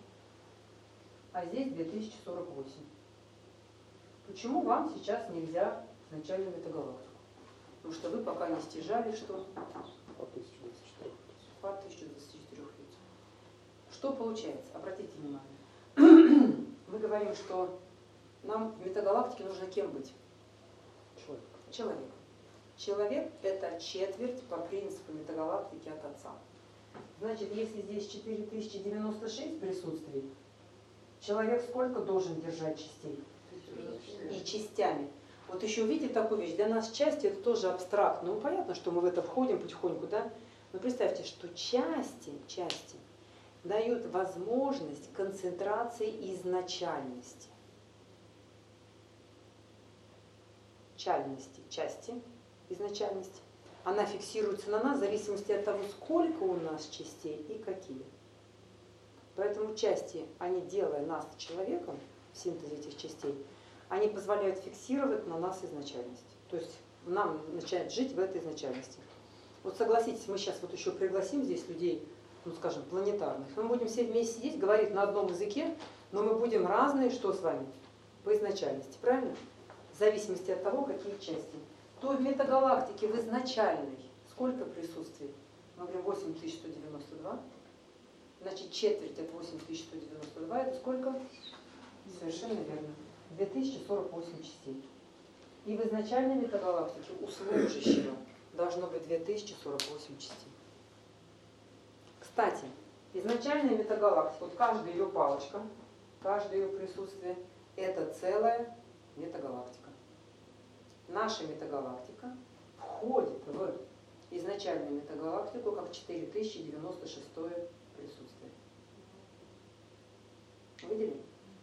а здесь две тысячи сорок восемь. Почему вам сейчас нельзя в изначальную метагалактику? Потому что вы пока не стяжали, что По тысяче двадцать четыре. Фа тысяча двадцать четыре лиц. Что получается? Обратите внимание. Мы говорим, что нам в метагалактике нужно кем быть? Человек. Человек. Человек – это четверть по принципу метагалактики от Отца. Значит, если здесь четыре тысячи девяносто шесть присутствий, человек сколько должен держать частей? И частями. Вот еще увидите такую вещь. Для нас части – это тоже абстрактно. Ну, понятно, что мы в это входим потихоньку, да? Но представьте, что части, части дают возможность концентрации изначальности. Чальности, части, изначальности. Она фиксируется на нас в зависимости от того, сколько у нас частей и какие. Поэтому части, они, делая нас человеком, в синтезе этих частей, они позволяют фиксировать на нас изначальность. То есть нам начинает жить в этой изначальности. Вот согласитесь, мы сейчас вот еще пригласим здесь людей, ну скажем, планетарных. Мы будем все вместе сидеть, говорить на одном языке, но мы будем разные, что с вами? По изначальности, правильно? В зависимости от того, какие части. То в метагалактике, в изначальной, сколько присутствий? Мы говорим восемь тысяч сто девяносто два. Значит, четверть от восемь тысяч сто девяносто два это сколько? Совершенно верно. две тысячи сорок восемь частей. И в изначальной метагалактике у служащего должно быть две тысячи сорок восемь частей. Кстати, изначальная метагалактика, вот каждая ее палочка, каждое ее присутствие, это целая метагалактика. Наша метагалактика входит в изначальную метагалактику как четыре тысячи девяносто шестое присутствие. Видели?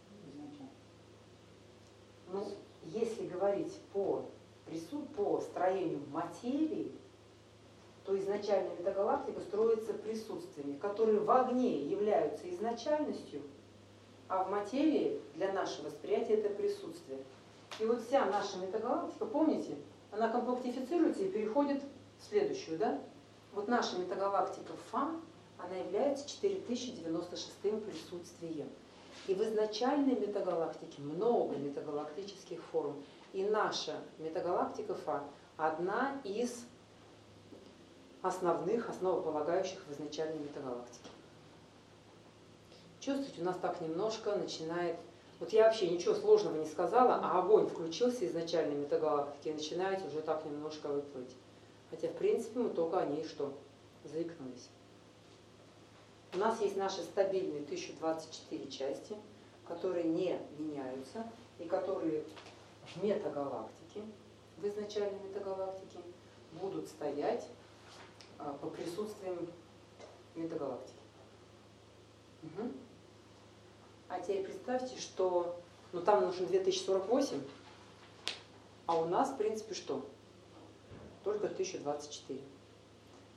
Ну, если говорить по, по строению материи, то изначальная метагалактика строится присутствиями, которые в огне являются изначальностью, а в материи для нашего восприятия это присутствие. И вот вся наша метагалактика, помните, она компактифицируется и переходит в следующую, да? Вот наша метагалактика Фа, она является четыре тысячи девяносто шестым присутствием. И в изначальной метагалактике много метагалактических форм. И наша метагалактика Фа одна из основных, основополагающих в изначальной метагалактике. Чувствуете, у нас так немножко начинает... Вот я вообще ничего сложного не сказала, а огонь включился изначальной метагалактики и начинает уже так немножко выплыть. Хотя, в принципе, мы только о ней что? Заикнулись. У нас есть наши стабильные тысяча двадцать четыре части, которые не меняются и которые в метагалактике, в изначальной метагалактике, будут стоять а, по присутствиям метагалактики. Угу. А теперь представьте, что ну, там нужно две тысячи сорок восемь, а у нас, в принципе, что? Только тысяча двадцать четыре.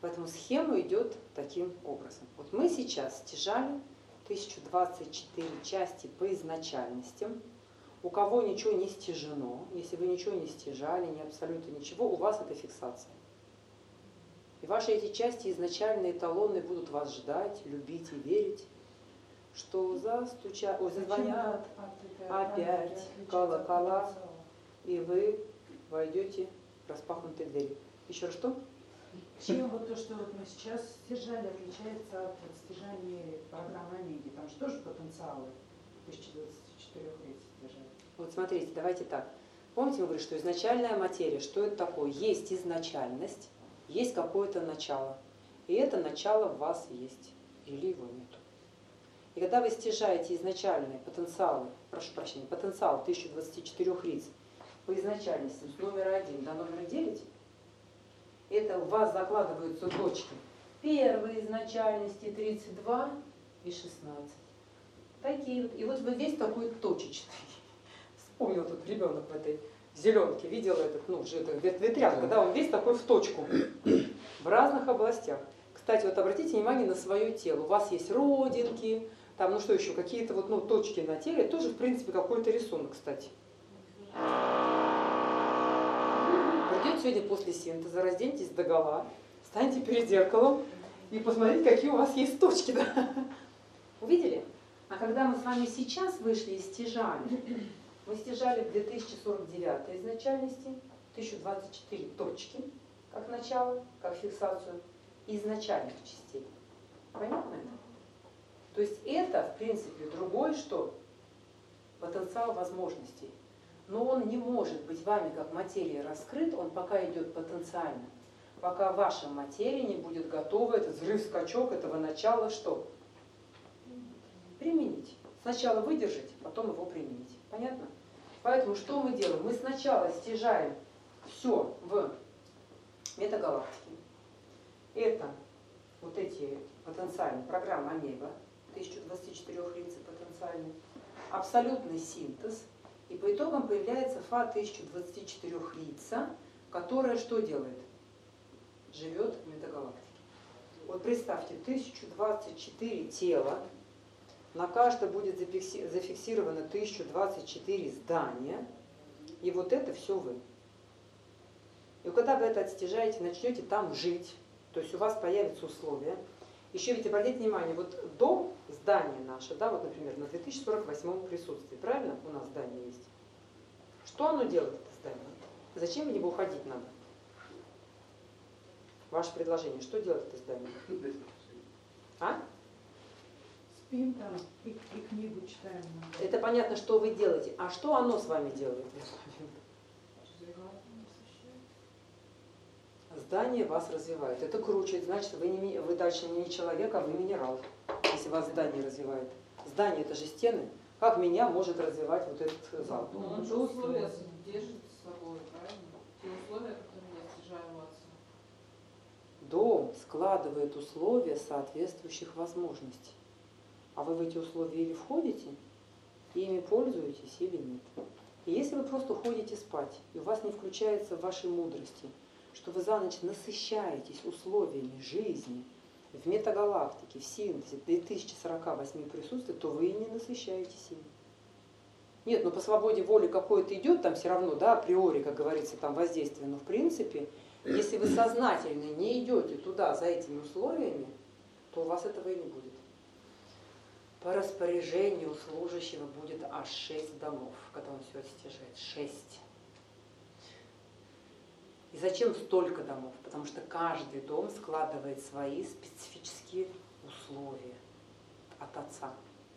Поэтому схема идет таким образом. Вот мы сейчас стяжали тысячу двадцать четыре части по изначальностям. У кого ничего не стяжено, если вы ничего не стяжали, не абсолютно ничего, у вас это фиксация. И ваши эти части изначальные, эталонные будут вас ждать, любить и верить, что застучат, ой, зазвонят опять колокола, и вы войдете в распахнутые двери. Еще раз что? Чем вот то, что вот мы сейчас стяжали, отличается от стяжания программы Омеги? Там же тоже потенциалы тысяча двадцать четыре рейс стяжали. Вот смотрите, давайте так. Помните, мы говорили, что изначальная материя, что это такое? Есть изначальность, есть какое-то начало. И это начало в вас есть, или его нету. И когда вы стяжаете изначальные потенциалы, прошу прощения, потенциал тысяча двадцать четыре лиц по изначальности с номера один до номера девять, это у вас закладываются точки первой изначальности тридцать два и шестнадцать. Такие вот. И вот вы весь такой точечный. Вспомнил тут ребенок в этой зеленке, видел этот, ну, же это ветрянка, да, он весь такой в точку, в разных областях. Кстати, вот обратите внимание на свое тело. У вас есть родинки, там, ну что еще, какие-то вот, ну, точки на теле, тоже, в принципе, какой-то рисунок, кстати. Придете сегодня после синтеза, разденьтесь догола, встаньте перед зеркалом и посмотрите, какие у вас есть точки. Да? Увидели? А когда мы с вами сейчас вышли и стяжали, мы стяжали в две тысячи сорок девятой изначальности, тысяча двадцать четыре точки, как начало, как фиксацию изначальных частей. Понятно это? То есть это, в принципе, другой что? Потенциал возможностей. Но он не может быть вами как материя раскрыт, он пока идет потенциально. Пока ваша материя не будет готова, этот взрыв-скачок этого начала что? Применить. Сначала выдержать, потом его применить. Понятно? Поэтому что мы делаем? Мы сначала стяжаем все в метагалактике. Это вот эти потенциальные программы Омега, тысяча двадцать четыре лица потенциальные, абсолютный синтез. И по итогам появляется Фа тысяча двадцать четыре лица, которая что делает? Живет в метагалактике. Вот представьте, тысяча двадцать четыре тела, на каждое будет зафиксировано тысяча двадцать четыре здания, и вот это все вы. И когда вы это отстяжаете, начнете там жить, то есть у вас появятся условия. Еще ведь обратите внимание, вот дом, здание наше, да, вот, например, на две тысячи сорок восьмом присутствии, правильно? У нас здание есть. Что оно делает, это здание? Зачем в него уходить надо? Ваше предложение, что делает это здание? А? Спим там и, и книгу читаем. Это понятно, что вы делаете. А что оно с вами делает? Здание вас развивает. Это круче, значит, вы, не, вы дальше не человек, а вы минерал, если вас здание развивает. Здание – это же стены. Как меня может развивать вот этот зал? Ну, он же условия держит с собой, правильно? Те условия, которые я стяжаю у отца. Дом складывает условия соответствующих возможностей. А вы в эти условия или входите, и ими пользуетесь, или нет. И если вы просто ходите спать, и у вас не включается в вашей мудрости, что вы за ночь насыщаетесь условиями жизни в метагалактике, в синтезе две тысячи сорок восемь присутствий, то вы и не насыщаетесь ими. Нет, но по свободе воли какое-то идет, там все равно, да, априори, как говорится, там воздействие, но в принципе, если вы сознательно не идете туда за этими условиями, то у вас этого и не будет. По распоряжению служащего будет аж шесть домов, когда он все отстяжает. Шесть. И зачем столько домов? Потому что каждый дом складывает свои специфические условия от Отца.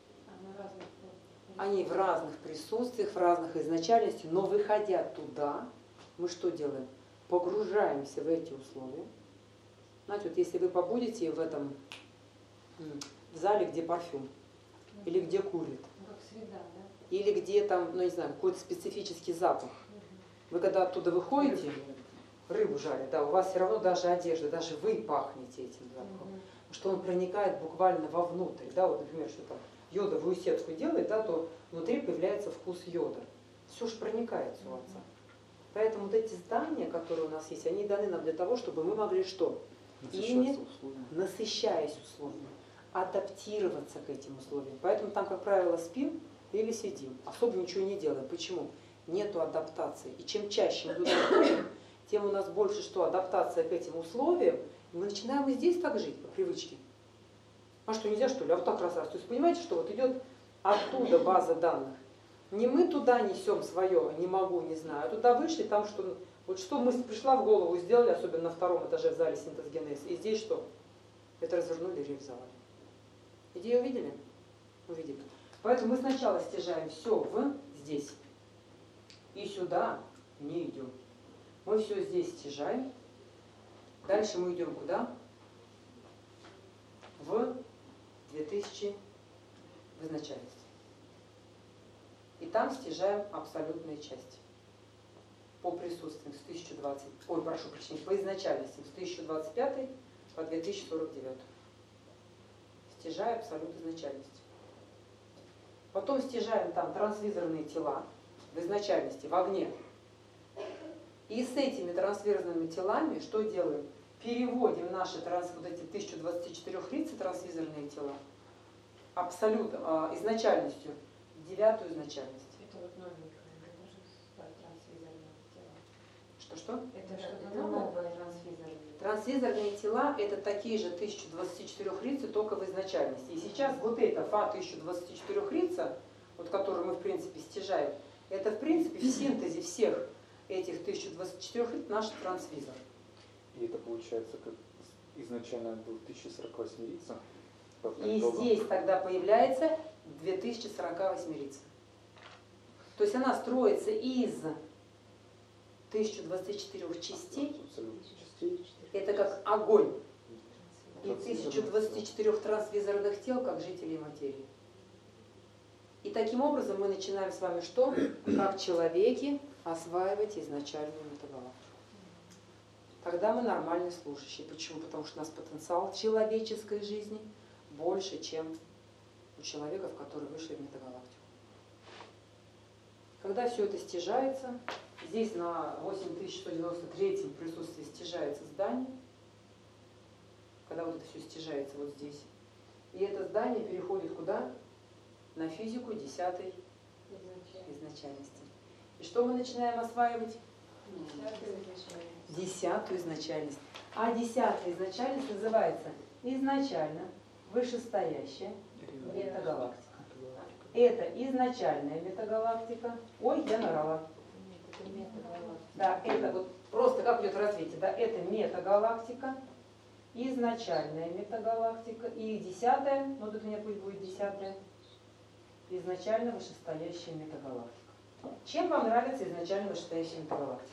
Они в разных присутствиях, в разных изначальностях, но выходя туда, мы что делаем? Погружаемся в эти условия. Знаете, вот если вы побудете в этом, в зале, где парфюм, или где курит, Как среда, да? или где там, ну не знаю, какой-то специфический запах, вы когда оттуда выходите, рыбу жарят, да, у вас все равно даже одежда, даже вы пахнете этим запахом, Мгм. потому что он проникает буквально вовнутрь, да, вот, например, что там йодовую сетку делает, да, то внутри появляется вкус йода. Все же проникает у Отца. Поэтому вот эти здания, которые у нас есть, они даны нам для того, чтобы мы могли что? ими, Насыщаться условиями. насыщаясь условиями, адаптироваться к этим условиям. Поэтому там, как правило, спим или сидим, особо ничего не делаем. Почему? Нету адаптации. И чем чаще мы туда ходим, тем у нас больше что адаптация к этим условиям, и мы начинаем и здесь так жить, по привычке. А что, нельзя, что ли? А вот так раз раз. То есть понимаете, что вот идет оттуда база данных. Не мы туда несем свое, не могу, не знаю, а туда вышли, там что, вот что мысль пришла в голову, сделали, особенно на втором этаже в зале синтез-генез, и здесь что? Это развернули, реализовали. Идею увидели? Увидели. Поэтому мы сначала стяжаем все в здесь, и сюда не идем. Мы все здесь стяжаем, дальше мы идем куда? В две тысячи в изначальность. И там стяжаем абсолютные части. По присутствиям с тысяча двадцать, ой, прошу прощения, по изначальности с тысяча двадцать пятый по две тысячи сорок девятый. Стяжаем абсолют изначальности. Потом стяжаем там трансвизорные тела в изначальности, в огне. И с этими трансвизорными телами что делаем? Переводим наши транс, вот эти тысяча двадцать четыре рицы, трансвизорные тела, абсолют, а, изначальностью, в девятую изначальность. Это вот новенькое, это тоже трансвизорные тела. Что-что? Это Это что-то новое? новое трансвизорные. Трансвизорные тела это такие же тысяча двадцать четыре рицы, только в изначальности. И сейчас вот эта фа тысяча двадцать четыре рица, вот которую мы в принципе стяжаем, это в принципе в синтезе всех этих тысяча двадцать четыре риц наш трансвизор. И это получается, как изначально был тысяча сорок восемь рица. И здесь тогда появляется две тысячи сорок восемь рица. То есть она строится из тысяча двадцать четыре частей. Абсолютно частей. Это как огонь. И тысяча двадцать четыре трансвизорных тел, как жителей материи. И таким образом мы начинаем с вами что? Как человеки осваивать изначальную метагалактику. Тогда мы нормальные служащие. Почему? Потому что у нас потенциал человеческой жизни больше, чем у человеков, которые вышли в метагалактику. Когда все это стяжается, здесь на восемь тысяч сто девяносто третьем присутствии стяжается здание, когда вот это все стяжается вот здесь. И это здание переходит куда? На физику десятой изначальности. И что мы начинаем осваивать? Десятую изначальность. А десятая изначальность называется изначально вышестоящая метагалактика. Это изначальная метагалактика. Ой, я наврала. Да, это вот просто как идет развитие. Да, это метагалактика, изначальная метагалактика и десятая, ну тут у меня пусть будет десятая, изначально вышестоящая метагалактика. Чем вам нравится изначально вышестоящая метагалактика?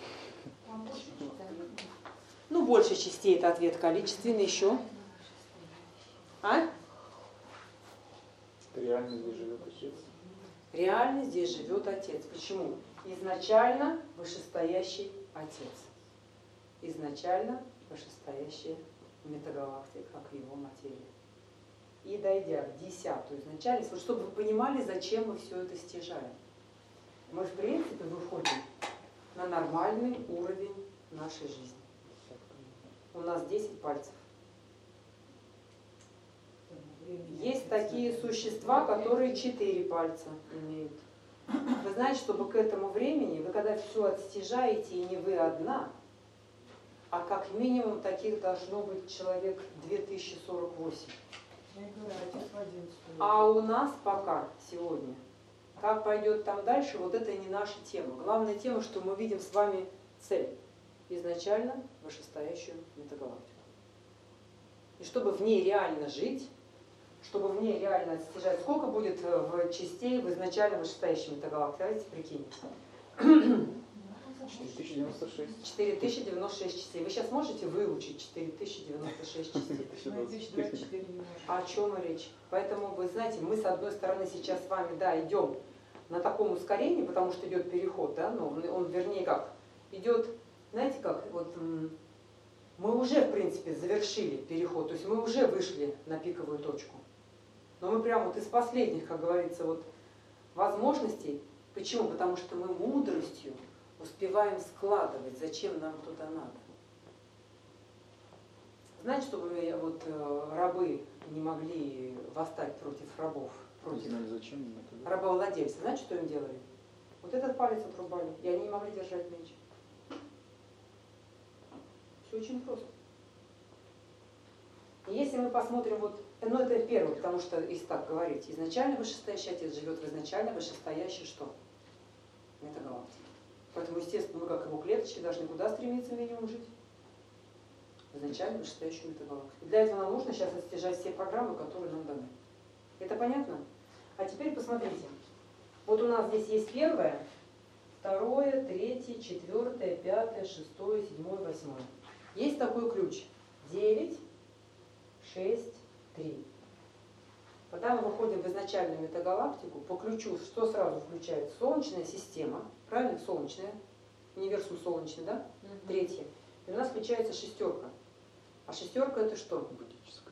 Ну, больше частей это ответ количественный еще. А? Реально здесь живет Отец. Реально здесь живет Отец. Почему? Изначально вышестоящий Отец. Изначально вышестоящая метагалактика, как его материя. И дойдя в десятую изначальность, вот чтобы вы понимали, зачем мы все это стяжаем. Мы, в принципе, выходим на нормальный уровень нашей жизни. У нас десять пальцев. Есть такие существа, которые четыре пальца имеют. Вы знаете, чтобы к этому времени, вы когда все отстяжаете, и не вы одна, а как минимум таких должно быть человек две тысячи сорок восемь. А у нас пока сегодня, как пойдет там дальше, вот это не наша тема. Главная тема, что мы видим с вами цель. Изначально вышестоящую метагалактику. И чтобы в ней реально жить, чтобы в ней реально отстяжать, сколько будет в частей в изначально вышестоящей метагалактике? Давайте прикинем. четыре тысячи девяносто шесть. четыре тысячи девяносто шесть частей. Вы сейчас можете выучить четыре тысячи девяносто шесть частей? О чем речь? Поэтому, вы знаете, мы с одной стороны сейчас с вами, да, идем на таком ускорении, потому что идет переход, да, но он, он вернее как, идет, знаете как, вот мы уже, в принципе, завершили переход, то есть мы уже вышли на пиковую точку. Но мы прямо вот из последних, как говорится, вот возможностей. Почему? Потому что мы мудростью успеваем складывать, зачем нам туда надо. Знаете, чтобы вот э, рабы не могли восстать против рабов, Не против знаю, зачем им это. рабовладельцев? Знаете, что им делали? Вот этот палец отрубали, и они не могли держать меч. Все очень просто. И если мы посмотрим, вот, ну это первое, потому что, если так говорить, изначально вышестоящий отец живет в изначально вышестоящей что? Метагалактике. Поэтому, естественно, мы, как его клеточки, должны куда стремиться минимум жить? В изначально вышестоящую метагалактику. Для этого нам нужно сейчас отстежать все программы, которые нам даны. Это понятно? А теперь посмотрите. Вот у нас здесь есть первое, второе, третье, четвертое, пятое, шестое, седьмое, восьмое. Есть такой ключ. девять, шесть, три. Когда мы выходим в изначальную метагалактику, по ключу что сразу включает? Солнечная система, правильно? Солнечная. Универсум солнечный, да? Мгм. Третье. И у нас включается шестерка. А шестерка это что? Буддическое.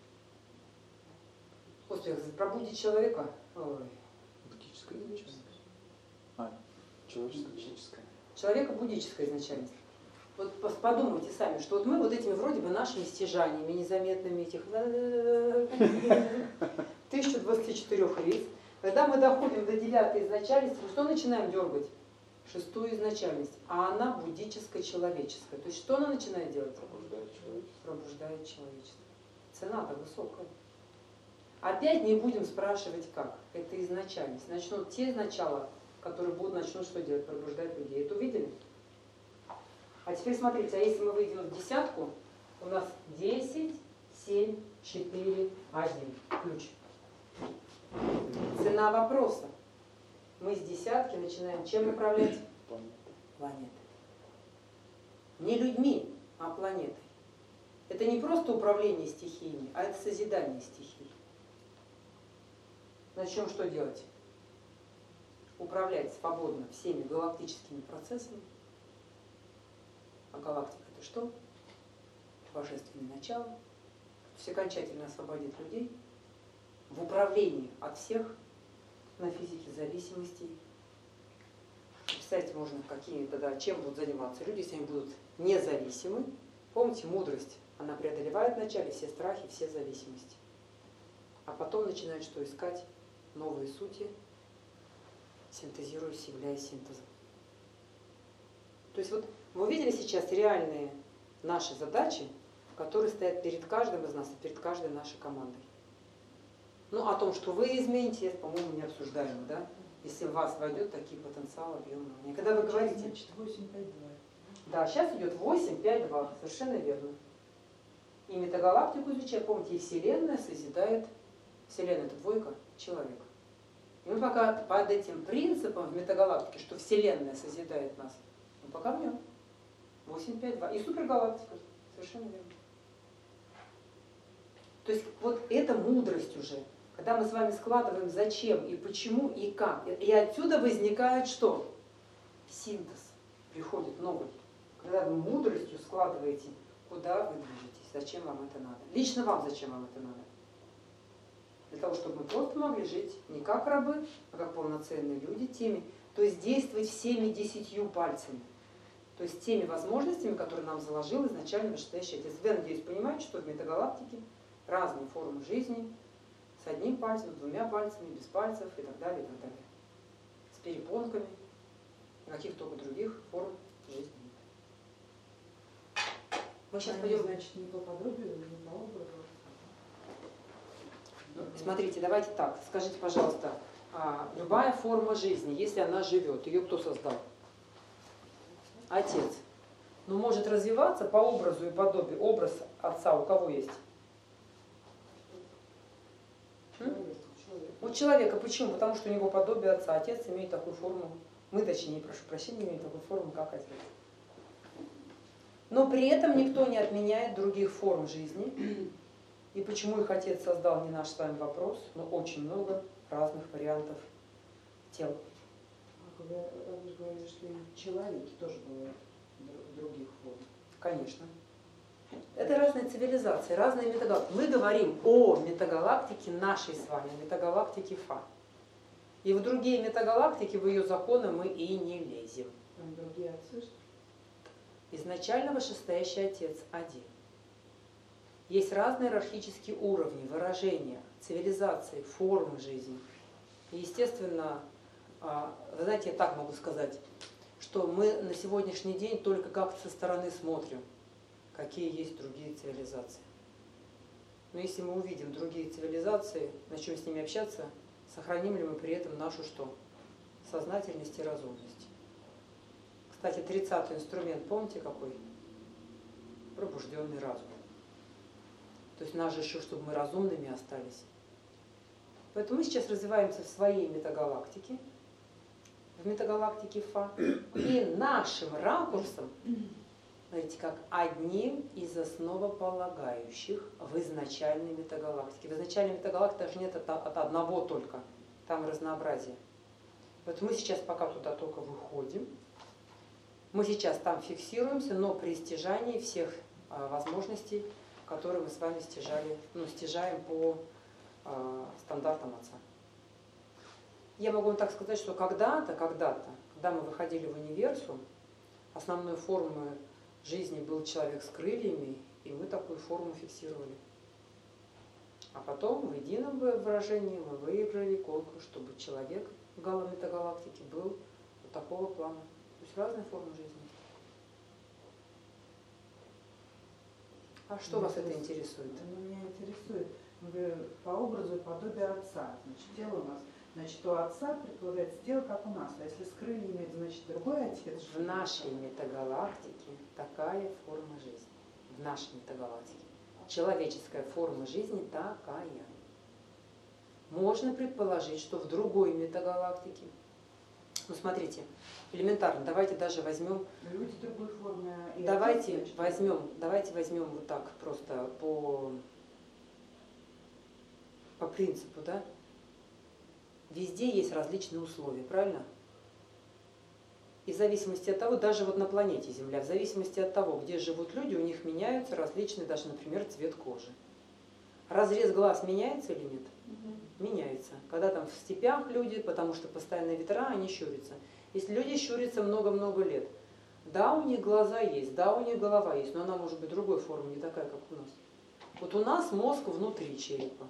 Господи, пробудить человека. Ой. Буддическое изначально. А, человеческое. Буддическое. Человека буддическая изначальность. Вот пос- подумайте сами, что вот мы вот этими вроде бы нашими стяжаниями, незаметными этих тысяча двадцати четырёх лиц, когда мы доходим до девятой изначальности, мы что начинаем дергать? Шестую изначальность. А она буддическая, человеческая. То есть что она начинает делать? Пробуждает человечество. Пробуждает человечество. Цена-то высокая. Опять не будем спрашивать как. Это изначальность. Начнут те начала, которые будут, начнут что делать? Пробуждать людей. Это увидели? А теперь смотрите, а если мы выйдем в десятку, у нас десять, семь, четыре, один. Ключ. Цена вопроса. Мы с десятки начинаем чем управлять? Планета. Планетой. Не людьми, а планетой. Это не просто управление стихиями, а это созидание стихий. Начнем что делать? Управлять свободно всеми галактическими процессами. А галактика это что? Божественное начало. Все окончательно освободит людей в управлении от всех на физике зависимостей. Представить можно, какие тогда, чем будут заниматься люди, если они будут независимы. Помните, мудрость, она преодолевает вначале все страхи, все зависимости. А потом начинает что искать? Новые сути, синтезируясь, являясь синтезом. То есть вот вы увидели сейчас реальные наши задачи, которые стоят перед каждым из нас и перед каждой нашей командой. Ну, о том, что вы измените, это, по-моему, не обсуждаемо, да? Если в вас войдет такие потенциалы объемные. Когда вы говорите... Значит, восемь пять два. Да, сейчас идет восемь пять два, совершенно верно. И метагалактику изучая, помните, и Вселенная созидает, Вселенная это двойка, человек. И мы пока под этим принципом в метагалактике, что Вселенная созидает нас, мы пока в нем. восемь пять два. И супергалактика, совершенно верно. То есть вот это мудрость уже. Когда мы с вами складываем зачем и почему и как. И отсюда возникает что? Синтез. Приходит новый. Когда вы мудростью складываете, куда вы движетесь, зачем вам это надо. Лично вам зачем вам это надо. Для того, чтобы мы просто могли жить не как рабы, а как полноценные люди, теми, то есть действовать всеми десятью пальцами. То есть теми возможностями, которые нам заложил изначально вышестоящий отец. Вы, надеюсь, понимаете, что в метагалактике разные формы жизни, с одним пальцем, с двумя пальцами, без пальцев и так далее, и так далее. С перепонками, каких только других форм жизни нет. Мы сейчас Они, пойдем. значит, не по подобию, не по образу. Смотрите, давайте так, скажите, пожалуйста, а, любая форма жизни, если она живет, ее кто создал? Отец. Но может развиваться по образу и подобию. Образ отца у кого есть? Человек, человек. У человека. Почему? Потому что у него подобие отца. Отец имеет такую форму. Мы, точнее, прошу прощения, имеем такую форму, как отец. Но при этом никто не отменяет других форм жизни. И почему их отец создал, не наш с вами вопрос, но очень много разных вариантов тел. А когда вы же говорили, что и человеки тоже бывают дру- других форм. Конечно. Это разные цивилизации, разные метагалактики. Мы говорим о метагалактике нашей с вами, метагалактике Фа. И в другие метагалактики, в ее законы мы и не лезем. Там другие отцы, что ли? Изначально вышестоящий отец один. Есть разные иерархические уровни выражения, цивилизации, формы жизни. И, естественно, вы знаете, я так могу сказать, что мы на сегодняшний день только как-то со стороны смотрим, какие есть другие цивилизации. Но если мы увидим другие цивилизации, начнем с ними общаться, сохраним ли мы при этом нашу что? Сознательность и разумность. Кстати, тридцатый инструмент, помните какой? Пробужденный разум. То есть нас же еще, чтобы мы разумными остались. Поэтому мы сейчас развиваемся в своей метагалактике, в метагалактике Фа, и нашим ракурсом, смотрите, как одним из основополагающих в изначальной метагалактике. В изначальной метагалактике даже нет от, от одного только, там разнообразие. Вот мы сейчас пока туда только выходим, мы сейчас там фиксируемся, но при стяжании всех а, возможностей, которые мы с вами стяжали, ну, стяжаем по а, стандартам Отца. Я могу вам так сказать, что когда-то, когда-то, когда мы выходили в универсум, основной формой жизни был человек с крыльями, и мы такую форму фиксировали. А потом в едином выражении мы выиграли конкурс, чтобы человек в галометагалактике был вот такого плана. То есть разные формы жизни. А что вас это интересует? Меня интересует, по образу и подобию Отца. Значит, тело у нас, значит, у Отца предполагается тело, как у нас. А если с крыльями, это значит другой Отец? В нашей метагалактике такая форма жизни. В нашей метагалактике. Человеческая форма жизни такая. Можно предположить, что в другой метагалактике, ну смотрите, элементарно, давайте даже возьмем, Люди другой формы. И давайте отец, возьмем, давайте возьмем вот так просто по, по принципу, да? Везде есть различные условия, правильно? И в зависимости от того, даже вот на планете Земля, в зависимости от того, где живут люди, у них меняются различные, даже, например, цвет кожи. Разрез глаз меняется или нет? Угу. Меняется. Когда там в степях люди, потому что постоянные ветра, они щурятся. Если люди щурятся много-много лет, да, у них глаза есть, да, у них голова есть, но она может быть другой формы, не такая, как у нас. Вот у нас мозг внутри черепа.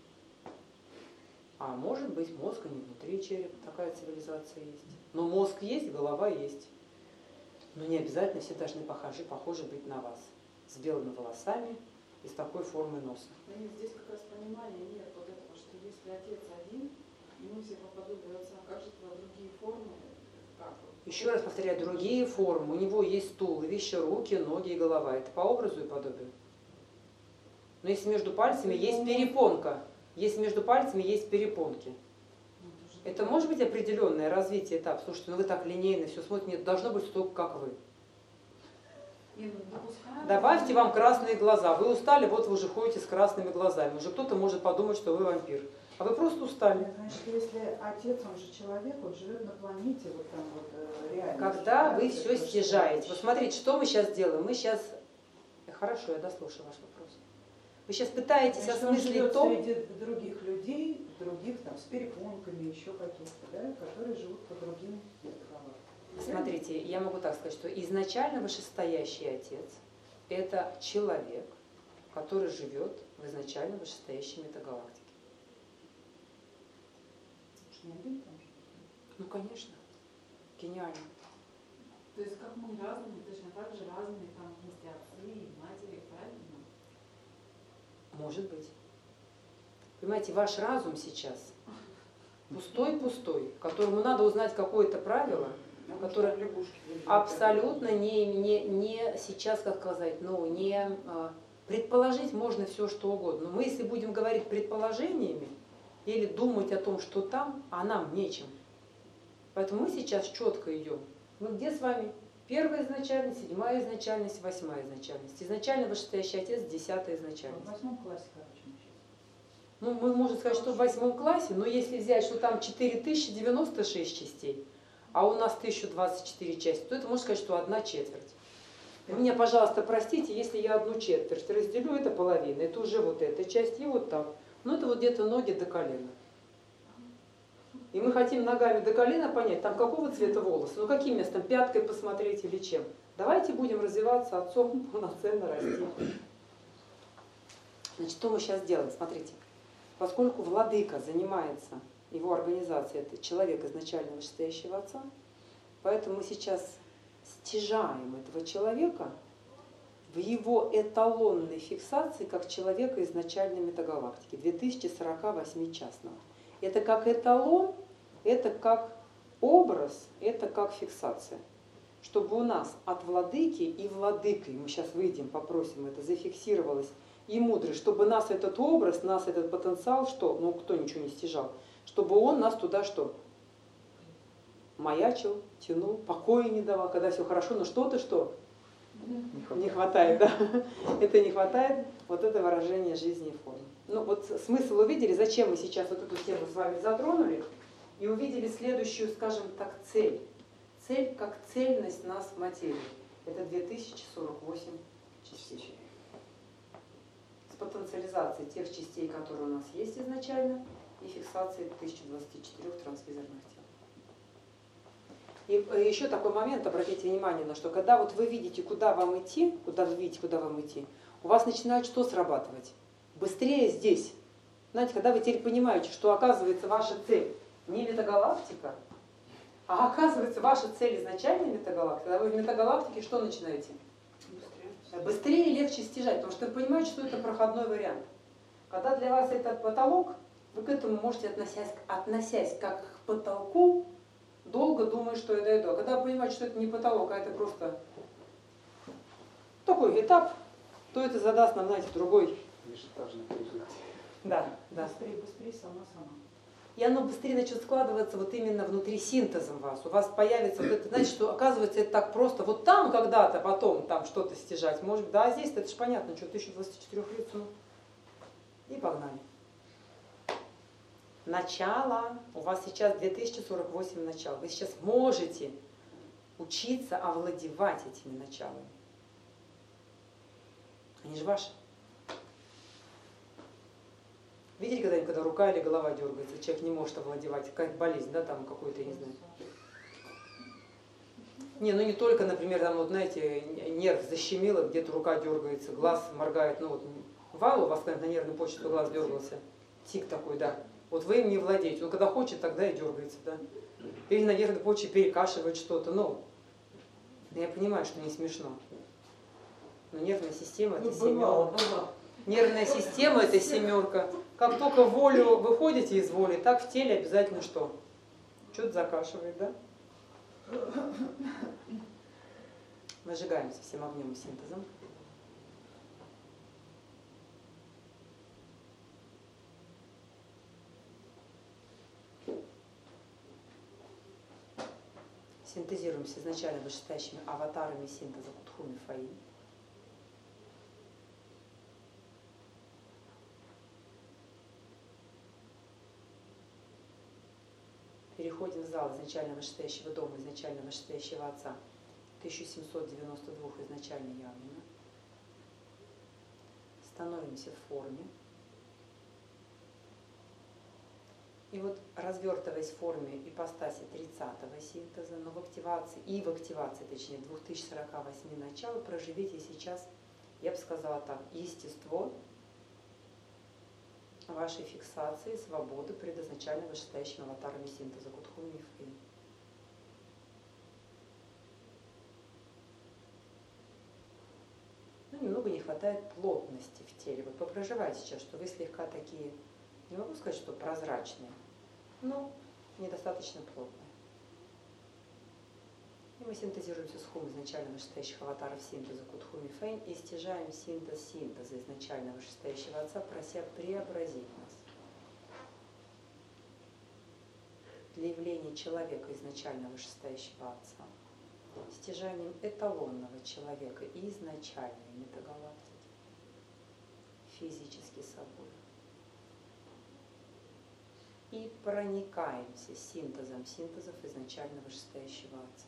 А может быть, мозг не внутри черепа, такая цивилизация есть. Но мозг есть, голова есть. Но не обязательно все должны похожи, похожи быть на вас. С белыми волосами и с такой формой носа. Но здесь как раз понимания нет вот этого, что если Отец один, и мы все по подобию Отца, как же тогда другие формы? Как? Еще раз повторяю, другие формы. У него есть туловище, руки, ноги и голова. Это по образу и подобию. Но если между пальцами есть перепонка, если между пальцами есть перепонки, это может быть определенное развитие, этап. Слушайте, ну вы так линейно все смотрите, нет, должно быть столько, как вы. Добавьте вам красные глаза. Вы устали, вот вы уже ходите с красными глазами. Уже кто-то может подумать, что вы вампир. А вы просто устали. Значит, если Отец, он же человек, он живет на планете, вот там вот реально. Когда вы все стяжаете. Вот смотрите, что мы сейчас делаем. Мы сейчас... Хорошо, я дослушаю ваш вопрос. Вы сейчас пытаетесь Значит, осмыслить то... среди других людей, других там с перепонками, еще каких-то, да, которые живут по другим метагалактикам. Смотрите, я могу так сказать, что изначально вышестоящий Отец – это человек, который живет в изначально вышестоящей метагалактике. Не один там же? Ну, конечно. Гениально. То есть как мы разные, точно так же разные там вместе отцы и матери, правильно? Может быть. Понимаете, ваш разум сейчас пустой-пустой, которому надо узнать какое-то правило, которое абсолютно не, не, не сейчас, как сказать, ну, не предположить можно все, что угодно. Но мы, если будем говорить предположениями или думать о том, что там, а нам нечем. Поэтому мы сейчас четко идем. Мы где с вами? Первая изначальность, седьмая изначальность, восьмая изначальность. Изначально вышестоящий Отец, десятая изначальность. В восьмом классе, короче, мы сейчас. Ну, мы можем сказать, что в восьмом классе, но если взять, что там четыре тысячи девяносто шесть частей, а у нас тысяча двадцать четыре части, то это можно сказать, что одна четверть. Вы меня, пожалуйста, простите, если я одну четверть разделю, это половина, это уже вот эта часть и вот так. Ну, это вот где-то ноги до колена. И мы хотим ногами до колена понять, там какого цвета волосы, ну каким местом, пяткой посмотреть или чем. Давайте будем развиваться отцом, полноценно расти. Значит, что мы сейчас делаем? Смотрите, поскольку владыка занимается, его организацией, это человек изначально вышестоящего отца, поэтому мы сейчас стяжаем этого человека в его эталонной фиксации как человека изначальной метагалактики, две тысячи сорок восемь частного. Это как эталон, это как образ, это как фиксация. Чтобы у нас от владыки и владыкой, мы сейчас выйдем, попросим, это зафиксировалось, и мудрый, чтобы нас этот образ, нас этот потенциал, что, ну кто ничего не стяжал, чтобы он нас туда что? Маячил, тянул, покоя не давал, когда все хорошо, но что-то что? Не хватает. Не хватает, да. Это не хватает, вот это выражение жизни и формы. Ну вот смысл увидели, зачем мы сейчас вот эту тему с вами затронули, и увидели следующую, скажем так, цель. Цель как цельность нас в материи. Это две тысячи сорок восемь частей. С потенциализацией тех частей, которые у нас есть изначально, и фиксацией тысяча двадцать четыре трансвизорных тел. И еще такой момент, обратите внимание на что, когда вот вы видите, куда вам идти, куда вы видите, куда вам идти, у вас начинает что срабатывать? Быстрее здесь. Знаете, когда вы теперь понимаете, что оказывается ваша цель не метагалактика, а оказывается ваша цель изначально метагалактика, когда вы в метагалактике что начинаете? Быстрее. Быстрее и легче стяжать, потому что вы понимаете, что это проходной вариант. Когда для вас это потолок, вы к этому можете, относясь, относясь как к потолку, долго думая, что я дойду. А когда вы понимаете, что это не потолок, а это просто такой этап, то это задаст нам, знаете, другой. Межэтажный переход. Да, да. Быстрее, быстрее, сама-сама. И оно быстрее начнет складываться вот именно внутри синтезом вас. У вас появится вот это, знаете, что оказывается это так просто. Вот там когда-то, потом там что-то стяжать, может быть, да, а здесь это же понятно, что тысяча двадцать четыре лет, ну, и погнали. Начало. У вас сейчас две тысячи сорок восемь начал. Вы сейчас можете учиться овладевать этими началами. Они же ваши. Видели когда-нибудь, когда рука или голова дергается, человек не может овладевать, какая-то болезнь, да, там какой-то, я не знаю. Не, ну не только, например, там, вот, знаете, нерв защемило, где-то рука дергается, глаз моргает, ну вот, бывало у вас когда-нибудь на нервной почте глаз дергался, тик такой, да. Вот вы им не владеете, он когда хочет, тогда и дергается, да. Или на нервной почте перекашивает что-то, ну, я понимаю, что не смешно. Но нервная система это семерка. Нервная система это семерка. Как только волю выходите из воли, так в теле обязательно что? Что-то закашивает, да? Мы сжигаемся всем огнем и синтезом. Синтезируемся изначально вышестоящими аватарами синтеза Кутхуми Фаи. Переходим в зал изначально вышестоящего дома, изначально вышестоящего отца, тысяча семьсот девяносто два изначально явлено. Становимся в форме. И вот развертываясь в форме ипостаси тридцатого синтеза, но в активации, и в активации, точнее, две тысячи сорок восемь начала, проживите сейчас, я бы сказала так, естество вашей фиксации, свободы предозначально вышестоящими аватарами синтеза Кутхуми и Фэй. Ну, немного не хватает плотности в теле. Вот попроживайте сейчас, что вы слегка такие, не могу сказать, что прозрачные, но недостаточно плотные. И мы синтезируемся с хум изначально вышестоящих аватаров синтеза Кутхуми Фэй и стяжаем синтез синтеза изначально вышестоящего отца, прося преобразить нас. Для явления человека изначально вышестоящего отца, стяжанием эталонного человека и изначальной метагалактики, физически собой. И проникаемся синтезом синтезов изначально вышестоящего отца.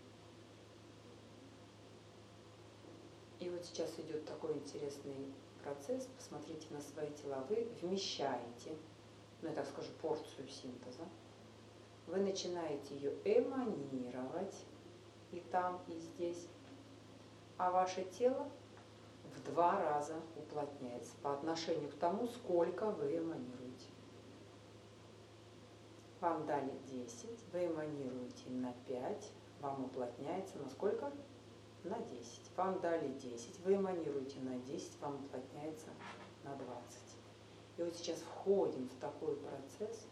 И вот сейчас идет такой интересный процесс. Посмотрите на свои тела. Вы вмещаете, ну я так скажу, порцию синтеза. Вы начинаете ее эманировать и там, и здесь. А ваше тело в два раза уплотняется по отношению к тому, сколько вы эманируете. Вам дали десять, вы эманируете на пять, вам уплотняется на сколько? На десять. Вам дали десять, вы эманируете на десять, вам уплотняется на двадцать. И вот сейчас входим в такой процесс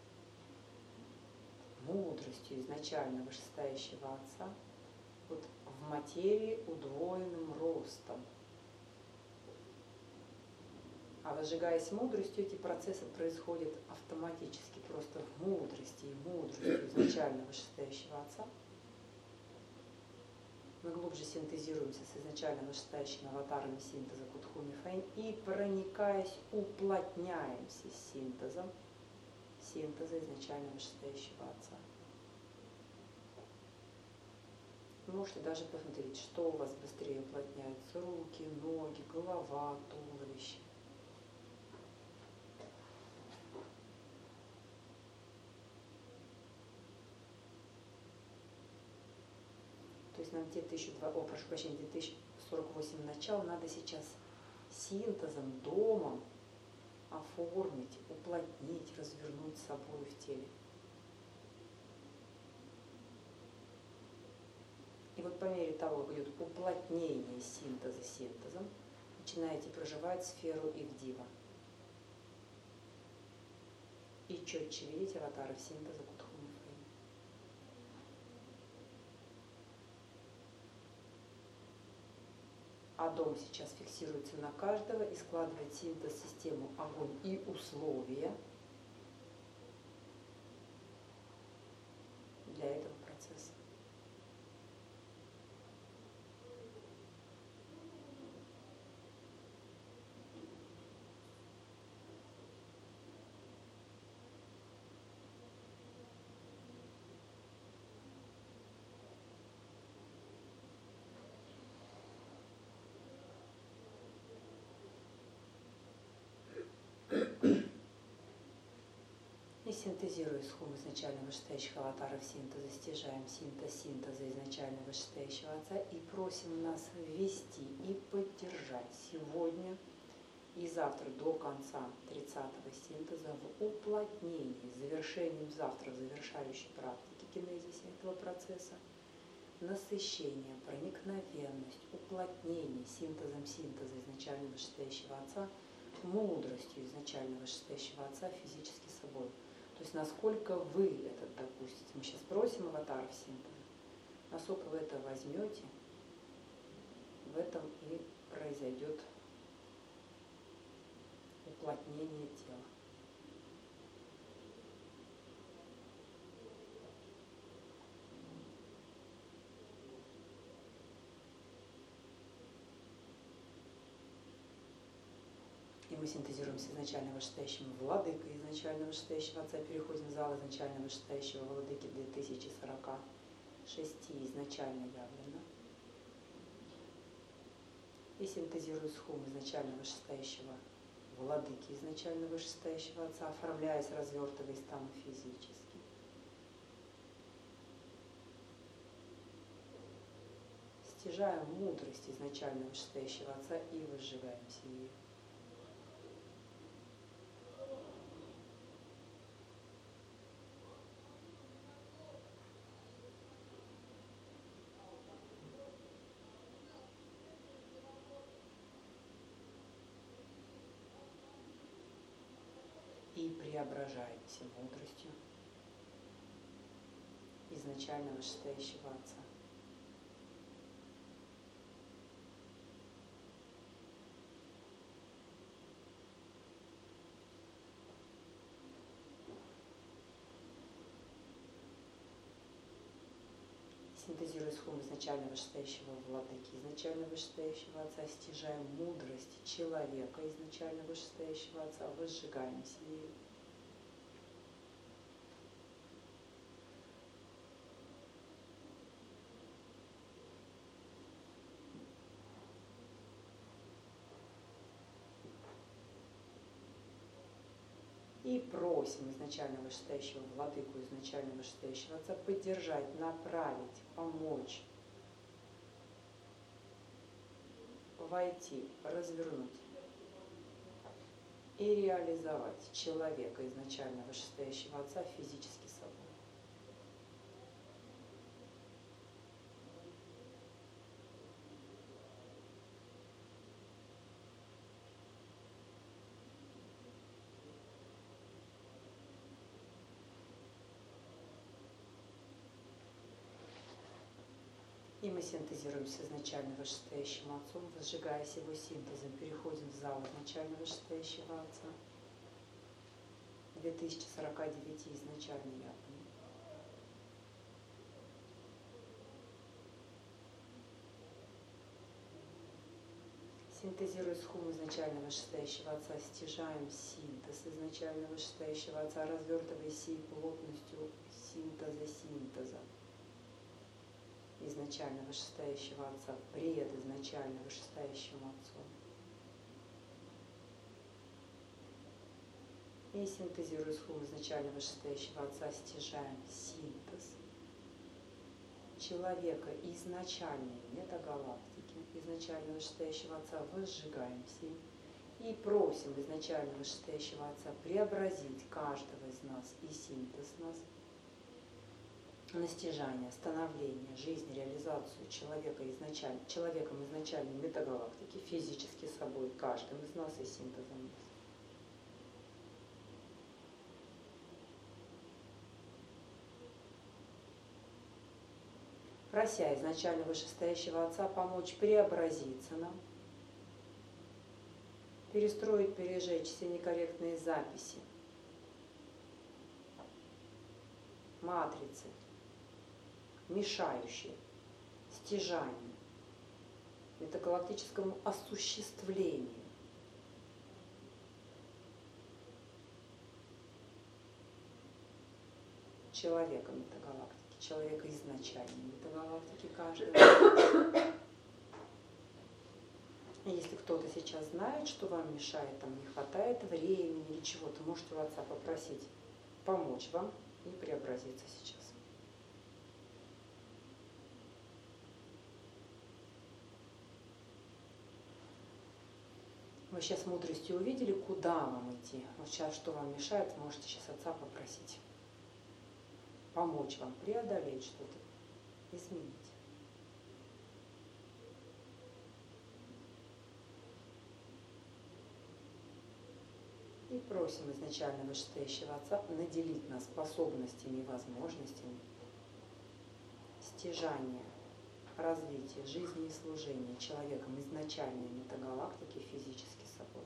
мудростью изначально вышестоящего Отца, вот в материи удвоенным ростом. А возжигаясь мудростью, эти процессы происходят автоматически, просто в мудрости и мудростью изначально вышестоящего Отца. Мы глубже синтезируемся с изначально вышестоящими аватарами синтеза Кутхуми Фэйн и, проникаясь, уплотняемся с синтезом, синтеза изначально вышестоящего Отца. Вы можете даже посмотреть, что у вас быстрее уплотняются: руки, ноги, голова, туловище. То есть нам те тысяча два, о, прошу прощения, две тысячи сорок восемь начал надо сейчас синтезом, домом оформить, уплотнить, развернуть собой в теле. И вот по мере того, как идет уплотнение синтеза синтезом, начинаете проживать сферу Ивдива. И четче видеть аватаров синтеза Кутхуми Фэйн. А дом сейчас фиксируется на каждого и складывает синтез систему огонь и условия для этого процесса. И синтезируя схему изначально вышестоящих аватаров синтеза, стяжаем синтез синтеза изначально вышестоящего Отца и просим нас ввести и поддержать сегодня и завтра до конца тридцатого синтеза в уплотнении, завершением завтра в завершающей практике кинезиса этого процесса, насыщение, проникновенность, уплотнение синтезом синтеза изначально вышестоящего Отца, мудростью изначально вышестоящего Отца физически собой. То есть насколько вы это допустите. Мы сейчас просим аватаров синтеза, насколько вы это возьмете, в этом и произойдет уплотнение тела. И мы синтезируемся изначально вышестоящим владыкой изначально вышестоящего Отца, переходим в зал изначально вышестоящего владыки две тысячи сорока шести изначально явлено. И синтезирую схему изначально вышестоящего владыки изначально вышестоящего Отца, оформляясь, развертываясь там физически. Стяжаем мудрость изначально вышестоящего Отца и возжигаемся ею. И преображаемся мудростью изначально вышестоящего Отца. Синтезируя схему изначально вышестоящего владыки, изначально вышестоящего Отца, стяжаем мудрость человека изначально вышестоящего Отца, возжигаемся ею. И просим изначально вышестоящего владыку, изначально вышестоящего Отца поддержать, направить, помочь войти, развернуть и реализовать человека, изначально вышестоящего Отца, физически собой. И мы синтезируем с изначально вышестоящим Отцом, возжигаясь его синтезом, переходим в зал изначально вышестоящего Отца. две тысячи сорока девяти изначально яблони. Синтезируя с хум изначально вышестоящего Отца, стяжаем синтез изначально вышестоящего Отца, развертывая сей плотностью синтеза синтеза. Изначально вышестоящего Отца, пред изначально вышестоящим Отцом. И синтезируя с хум изначально вышестоящего Отца, стяжаем синтез человека изначальной метагалактики, изначально вышестоящего Отца, возжигаем сим и просим изначально вышестоящего Отца преобразить каждого из нас и синтез нас на стяжание, становление, жизнь, реализацию человека изначально, человеком изначальной метагалактики, физически собой, каждым из нас и синтезом нас. Прося изначально вышестоящего Отца помочь преобразиться нам, перестроить, пережечь все некорректные записи, матрицы, мешающие стяжанию, метагалактическому осуществлению человека метагалактики, человека изначальной метагалактики каждого. И если кто-то сейчас знает, что вам мешает, там не хватает времени или чего-то, можете у Отца попросить помочь вам и преобразиться сейчас. Вы сейчас мудростью увидели, куда вам идти. Вот сейчас что вам мешает, можете сейчас Отца попросить помочь вам преодолеть что-то, изменить. И просим изначально вышестоящего Отца наделить нас способностями и возможностями стяжания, развития, жизни и служения человеком изначальной метагалактики физически собой.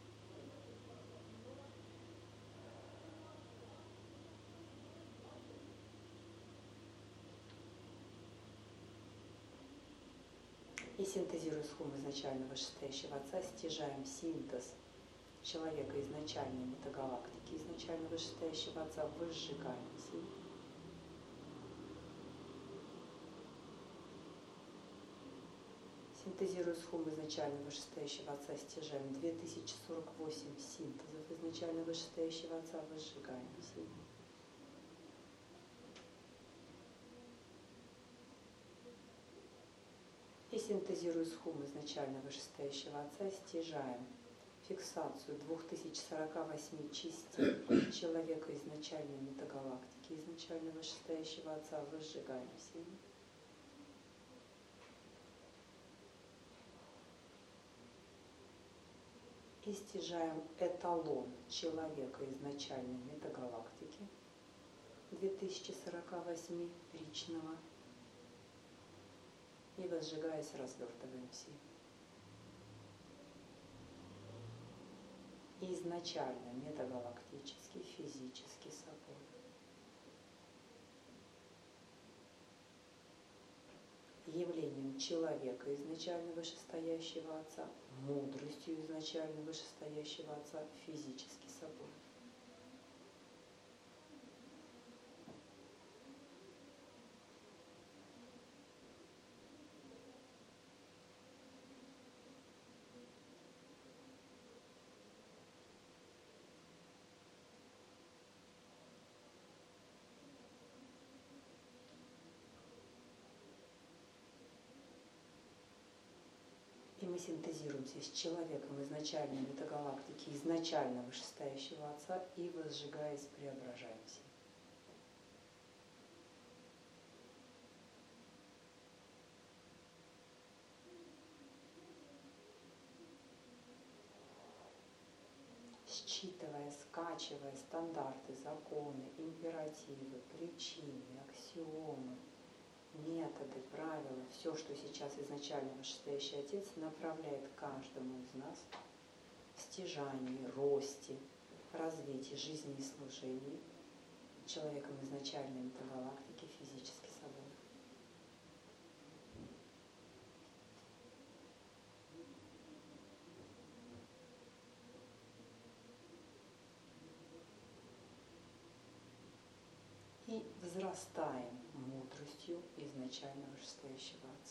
И синтезируя с хум изначально вышестоящего Отца, стяжаем синтез человека изначальной метагалактики, изначально вышестоящего Отца, выжигаем сим. Синтезируя с хум изначально вышестоящего Отца, стяжаем две тысячи сорок восемь синтезов изначально вышестоящего Отца, выжигаем сим. И синтезируя с хум изначально вышестоящего Отца, стяжаем фиксацию две тысячи сорока восемь частей человека изначальной метагалактики, изначально вышестоящего Отца, выжигаем сим. И стяжаем эталон человека изначальной метагалактики две тысячи сорока восемь личного. И возжигаясь, развертываем сим. Изначально метагалактически, физически собой. Явлением человека изначально вышестоящего Отца, мудростью изначально вышестоящего Отца, физически собой. И мы мы синтезируемся с человеком изначальной метагалактики, изначально вышестоящего Отца, и, возжигаясь, преображаемся. Считывая, скачивая стандарты, законы, императивы, причины, аксиомы, методы, правила, все, что сейчас изначально вышестоящий Отец направляет каждому из нас в стяжании, росте, развитии жизни и служении человеком изначальной метагалактики, физически собой. И возрастаем мудростью изначально вышестоящего Отца.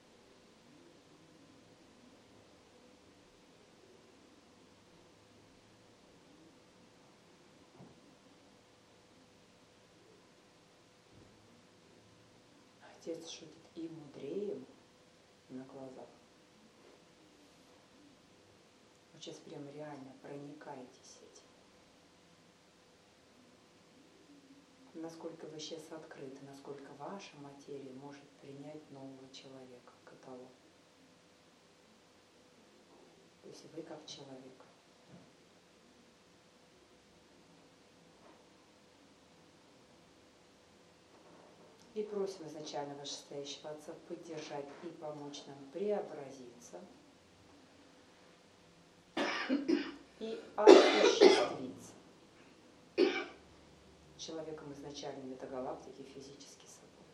Отец шутит: и мудреем на глазах. Вы сейчас прям реально проникаетесь этим. Насколько вы сейчас открыты, насколько ваша материя может принять нового человека, каталог. То есть вы как человек. И просим изначально вышестоящего Отца поддержать и помочь нам преобразиться и осуществиться человеком изначальной метагалактики, физически собой.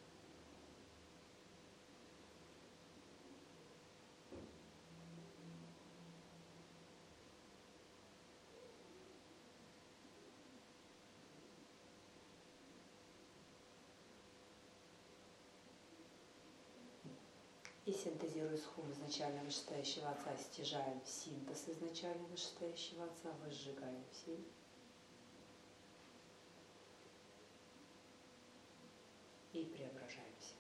И синтезируя с хум изначально вышестоящего Отца, стяжаем синтез изначально вышестоящего Отца, возжигаем силь. И преображаемся.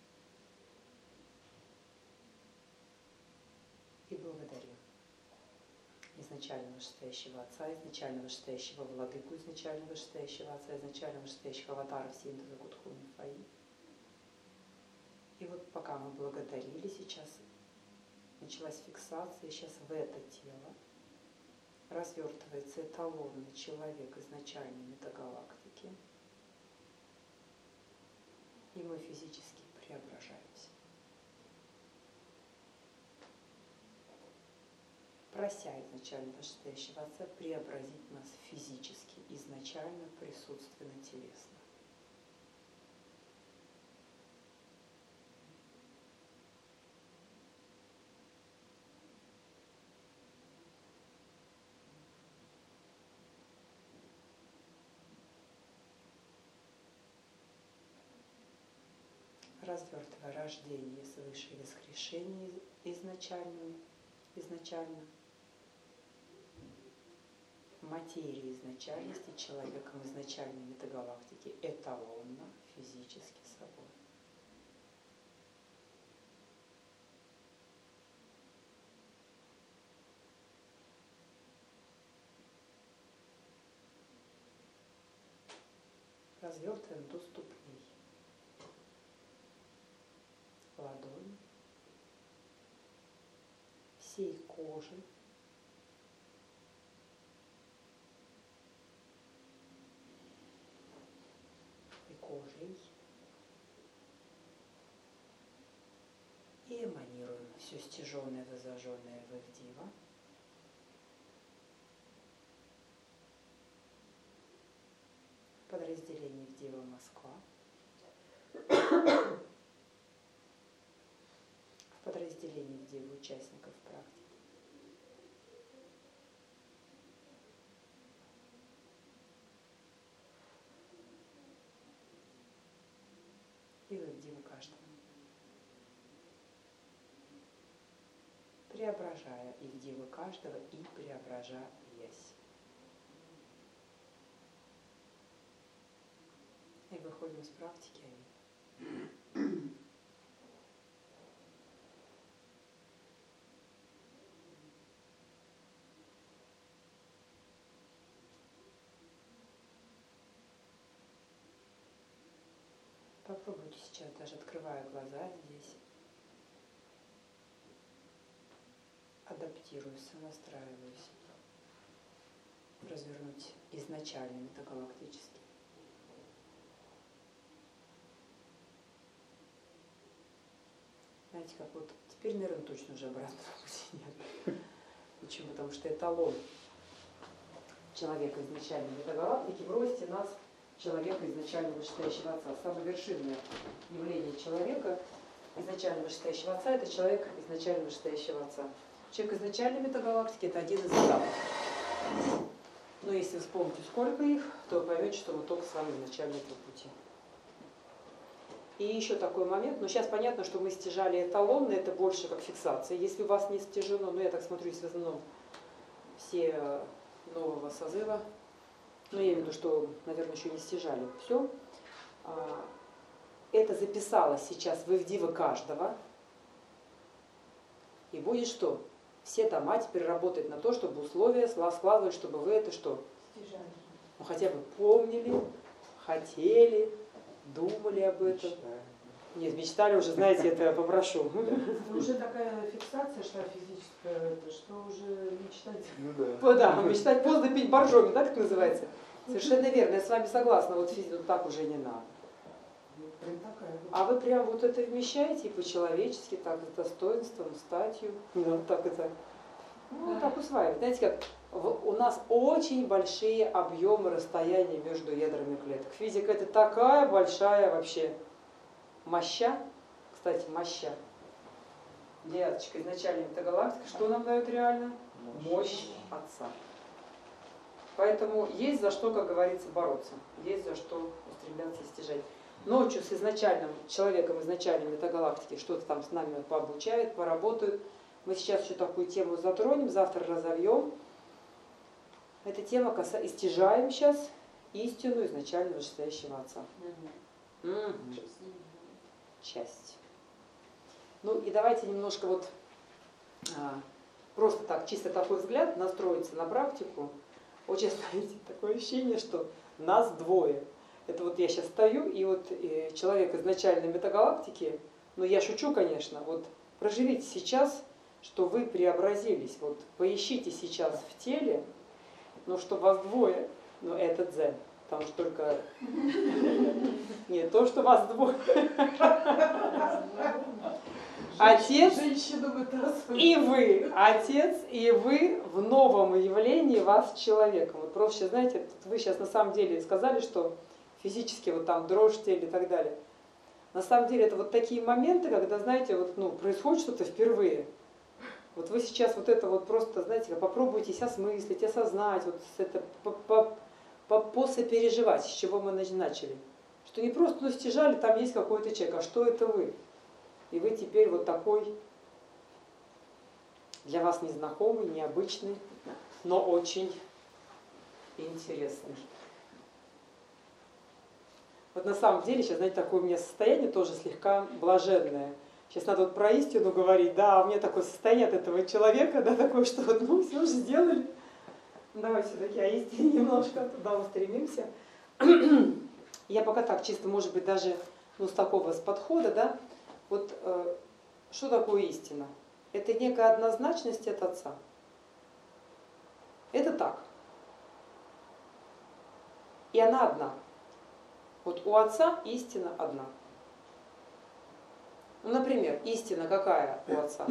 И благодарим изначально вышестоящего Отца, изначально вышестоящего Владыку, изначально вышестоящего Отца, изначально вышестоящего Аватара синтеза Кутхуми Фаи. И вот пока мы благодарили, сейчас началась фиксация, сейчас в это тело развертывается эталонный человек изначальной метагалактики, и мы физически преображаемся. Прося изначально вышестоящего Отца преобразить нас физически, изначально присутственно-телесно. Развертывая рождение свыше и воскрешение изначальное, изначально, материи изначальности человеком изначальной метагалактики эталонно, физически собой. Развертываем до ступней. Ладони, всей кожи, и кожей, и эманируем все стяженное, возожженное в Ивдива. Подразделение Ивдива Москва. Подразделение Ивдива участников практики. И в Ивдиву каждого. Преображая Ивдивы каждого и преображаясь. И выходим с практики. Попробуйте сейчас, даже открывая глаза здесь, адаптируясь, настраиваясь, развернуть изначально метагалактически. Знаете, как вот теперь, наверное, точно уже обратно пути нет. Почему? Потому что эталон человека изначально метагалактики в росте нас человека изначально вышестоящего Отца. Самое вершинное явление человека изначально вышестоящего Отца — это человек изначально вышестоящего Отца. Человек изначально метагалактики — это один из этапов. Но если вы вспомните, сколько их, то вы поймете, что мы только с вами в начале этого пути. И еще такой момент, но сейчас понятно, что мы стяжали эталонно, это больше как фиксация. Если у вас не стяжено, ну я так смотрю, в основном все нового созыва, ну я имею в виду, что, наверное, еще не стяжали, все, это записалось сейчас в эф-дива каждого, и будет что? Все дома теперь работают на то, чтобы условия складывались, чтобы вы это что? Стяжали. Ну хотя бы помнили, хотели, думали об этом. Мечтаю. Нет, мечтали уже, знаете, это я попрошу. Ну, уже такая фиксация шла физическая, это, что уже мечтать. Ну да. О, да, мечтать поздно, пить боржоми, да, так называется? Совершенно верно, я с вами согласна, вот физику так уже не надо. Вот прям такая вот. А вы прям вот это вмещаете и по-человечески, так, с достоинством, статью, ну, так это, ну, так усваиваете. Знаете как, в- у нас очень большие объемы расстояния между ядрами клеток. Физика — это такая большая вообще моща, кстати, моща, девяточка, изначально метагалактика, что нам дает реально? Мощь Отца. Поэтому есть за что, как говорится, бороться, есть за что устремляться и стяжать. Ночью с изначальным человеком, изначальной метагалактики, что-то там с нами пообучают, поработают. Мы сейчас еще такую тему затронем, завтра разовьем. Эта тема касается, истяжаем сейчас истину изначально вышестоящего Отца. М. Часть. Ну и давайте немножко вот а, просто так, чисто такой взгляд, настроиться на практику. Очень, знаете, такое ощущение, что нас двое. Это вот я сейчас стою, и вот э, человек изначально метагалактики, ну я шучу, конечно, вот проживите сейчас, что вы преобразились, вот поищите сейчас в теле, ну что вас двое, ну это дзен, потому что только... Нет, то, что вас двое. Отец Женщину вытаскивают. и вы, отец, и вы в новом явлении вас человеком. Вот просто сейчас, знаете, вы сейчас на самом деле сказали, что физически вот там дрожь в теле и так далее. На самом деле это вот такие моменты, когда, знаете, вот, ну, происходит что-то впервые. Вот вы сейчас вот это вот просто, знаете, попробуйте осмыслить, осознать, вот это посопереживать, с чего мы начали. Что не просто, ну, стяжали, там есть какой-то человек, а что это вы? И вы теперь вот такой, для вас незнакомый, необычный, но очень интересный. Вот на самом деле, сейчас, знаете, такое у меня состояние тоже слегка блаженное. Сейчас надо вот про истину говорить, да, а у меня такое состояние от этого человека, да, такое, что вот, ну, все же сделали. Давай все-таки о истине немножко туда устремимся. Я пока так, чисто, может быть, даже, ну, с такого, с подхода, да, вот э, что такое истина? Это некая однозначность от Отца. Это так. И она одна. Вот у Отца истина одна. Ну, например, истина какая у Отца?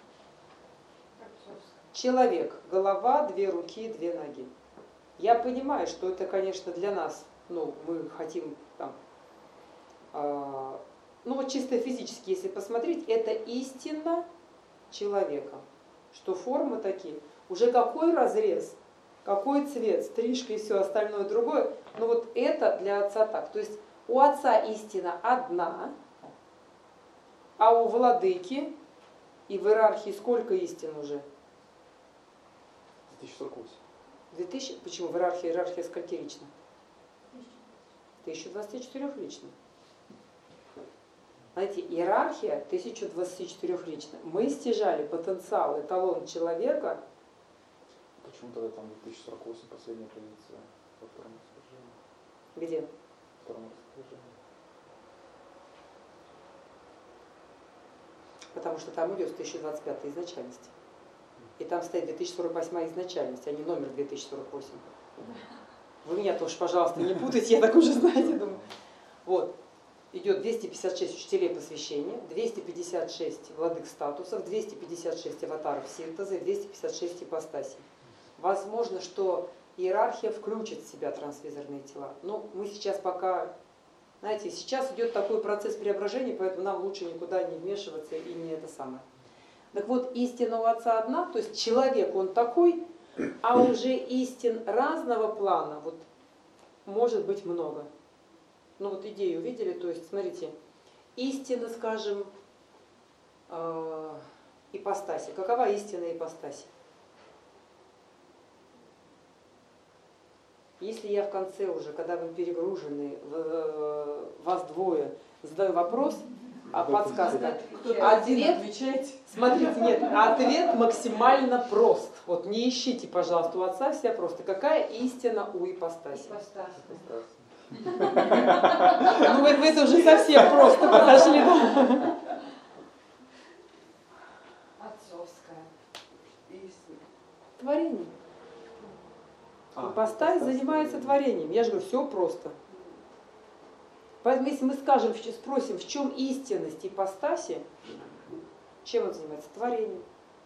Человек, голова, две руки, две ноги. Я понимаю, что это, конечно, для нас, ну, мы хотим там, э, ну вот чисто физически, если посмотреть, это истина человека, что формы такие. Уже какой разрез, какой цвет, стрижка и все остальное другое, но вот это для Отца так. То есть у Отца истина одна, а у владыки и в иерархии сколько истин уже? две тысячи сорок восемь. две тысячи? Почему? В иерархии иерархия скольки лично? тысяча двадцать четыре лично. Знаете, иерархия тысяча двадцать четыре лично. Мы стяжали потенциал, эталон человека. Почему тогда там две тысячи сорок восемь последняя позиция во втором распоряжении? Где? Во втором распоряжении. потому что там идет тысяча двадцать пятая изначальность. И там стоит две тысячи сорок восьмая изначальность, а не номер две тысячи сорок восемь. Вы меня тоже, пожалуйста, не путайте, я так уже, знаете, думаю. Вот. Идет двести пятьдесят шесть учителей посвящения, двести пятьдесят шесть владык статусов, двести пятьдесят шесть аватаров синтеза и двести пятьдесят шесть ипостасей. Возможно, что иерархия включит в себя трансвизорные тела. Но мы сейчас пока, знаете, сейчас идет такой процесс преображения, поэтому нам лучше никуда не вмешиваться и не это самое. Так вот, истина у Отца одна, то есть человек он такой, а уже истин разного плана вот может быть много. Ну вот идею увидели, то есть, смотрите, истина, скажем, э, ипостаси. Какова истина ипостаси? Если я в конце уже, когда вы перегружены, вас двое, задаю вопрос, а подсказка, ответ, смотрите, нет, ответ максимально прост. Вот не ищите, пожалуйста, у Отца вся просто. Какая истина у ипостаси? Ипостась. Ну вы, вы это уже совсем просто подошли. Отцовская. Творение. А, Ипостась занимается творением. Я же говорю, все просто. Поэтому если мы скажем, спросим, в чем истинность ипостаси, чем он занимается? Творением.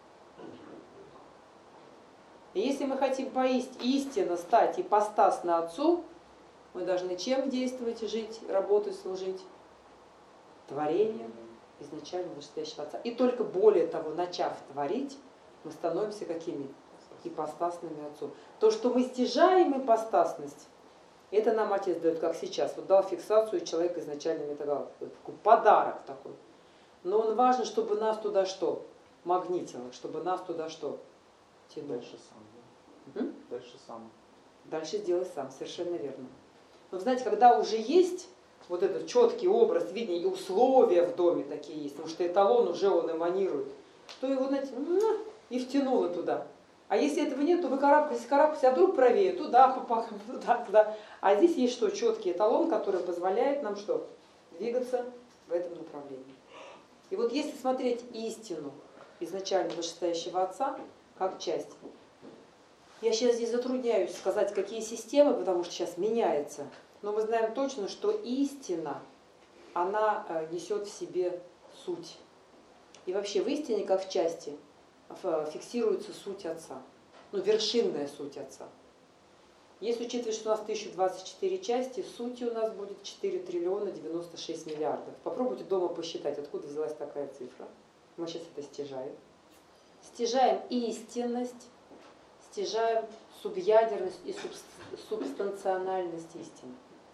И если мы хотим поистинно стать ипостасно Отцу, мы должны чем действовать, жить, работать, служить? Творением изначально вышестоящего Отца. И только более того, начав творить, мы становимся какими? Ипостасными Отцу. То, что мы стяжаем ипостасность, это нам Отец дает, как сейчас. Вот дал фиксацию человек изначально метагалактики. Такой подарок такой. Но он важен, чтобы нас туда что? Магнитило. Чтобы нас туда что? Тянуло. Дальше сам. Да? М? Дальше сам. Дальше сделай сам, совершенно верно. Но вы знаете, когда уже есть вот этот четкий образ, видение и условия в доме такие есть, потому что эталон уже он эманирует, то его, знаете, и втянуло туда. А если этого нет, то вы карабкаетесь, карабкаетесь, а вдруг правее, туда, попахом, туда, туда. А здесь есть что? Четкий эталон, который позволяет нам что? Двигаться в этом направлении. И вот если смотреть истину изначально вышестоящего Отца, как часть, я сейчас здесь затрудняюсь сказать, какие системы, потому что сейчас меняется, но мы знаем точно, что истина, она несет в себе суть. И вообще в истине, как в части, фиксируется суть Отца, ну, вершинная суть Отца. Если учитывать, что у нас тысяча двадцать четыре части, сути у нас будет четыре триллиона девяносто шесть миллиардов. Попробуйте дома посчитать, откуда взялась такая цифра. Мы сейчас это стяжаем. Стяжаем истинность, стяжаем субъядерность и субстанциональность истины.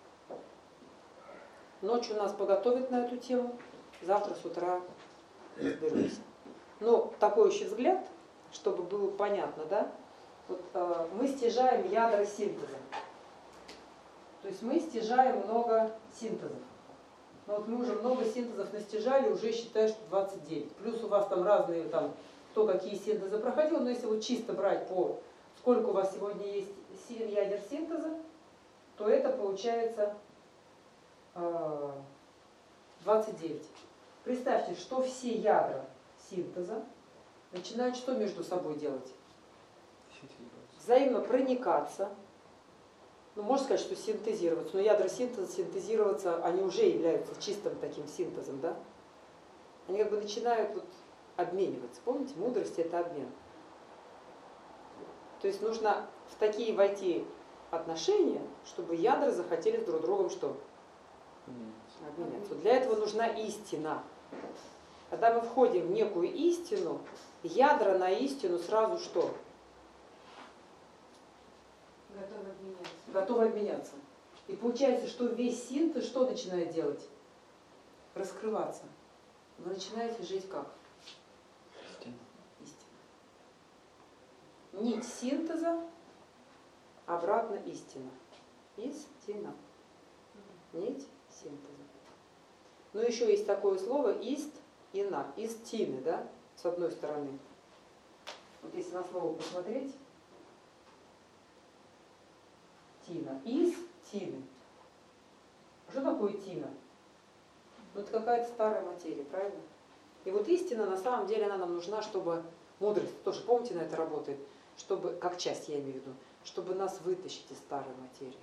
Ночь у нас поготовит на эту тему, завтра с утра разберемся. Но такой еще взгляд, чтобы было понятно, да? Вот, э, мы стяжаем ядра синтеза. То есть мы стяжаем много синтезов. Но вот мы уже много синтезов настяжали, уже считаю, что двадцать девять. Плюс у вас там разные, там, кто какие синтезы проходил, но если вот чисто брать по сколько у вас сегодня есть ядер синтеза, то это получается э, двадцать девять. Представьте, что все ядра синтеза начинают что между собой делать? Взаимно проникаться. Ну, можно сказать, что синтезироваться, но ядра синтеза, синтезироваться, они уже являются чистым таким синтезом, да? Они как бы начинают вот обмениваться. Помните, мудрость – это обмен. То есть нужно в такие войти отношения, чтобы ядра захотели друг другом что? Обменяться. Вот для этого нужна истина. Когда мы входим в некую истину, ядра на истину сразу что? Готовы обменяться. Готовы обменяться. И получается, что весь синтез что начинает делать? Раскрываться. Вы начинаете жить как? Истина. Нить синтеза, обратно истина. Истина. Нить синтеза. Но еще есть такое слово ист и на. Истины, да, с одной стороны. Вот если на слово посмотреть, тина. Из тины. Что такое тина? Ну, это какая-то старая материя, правильно? И вот истина, на самом деле, она нам нужна, чтобы мудрость, тоже помните, на это работает, чтобы, как часть я имею в виду, чтобы нас вытащить из старой материи.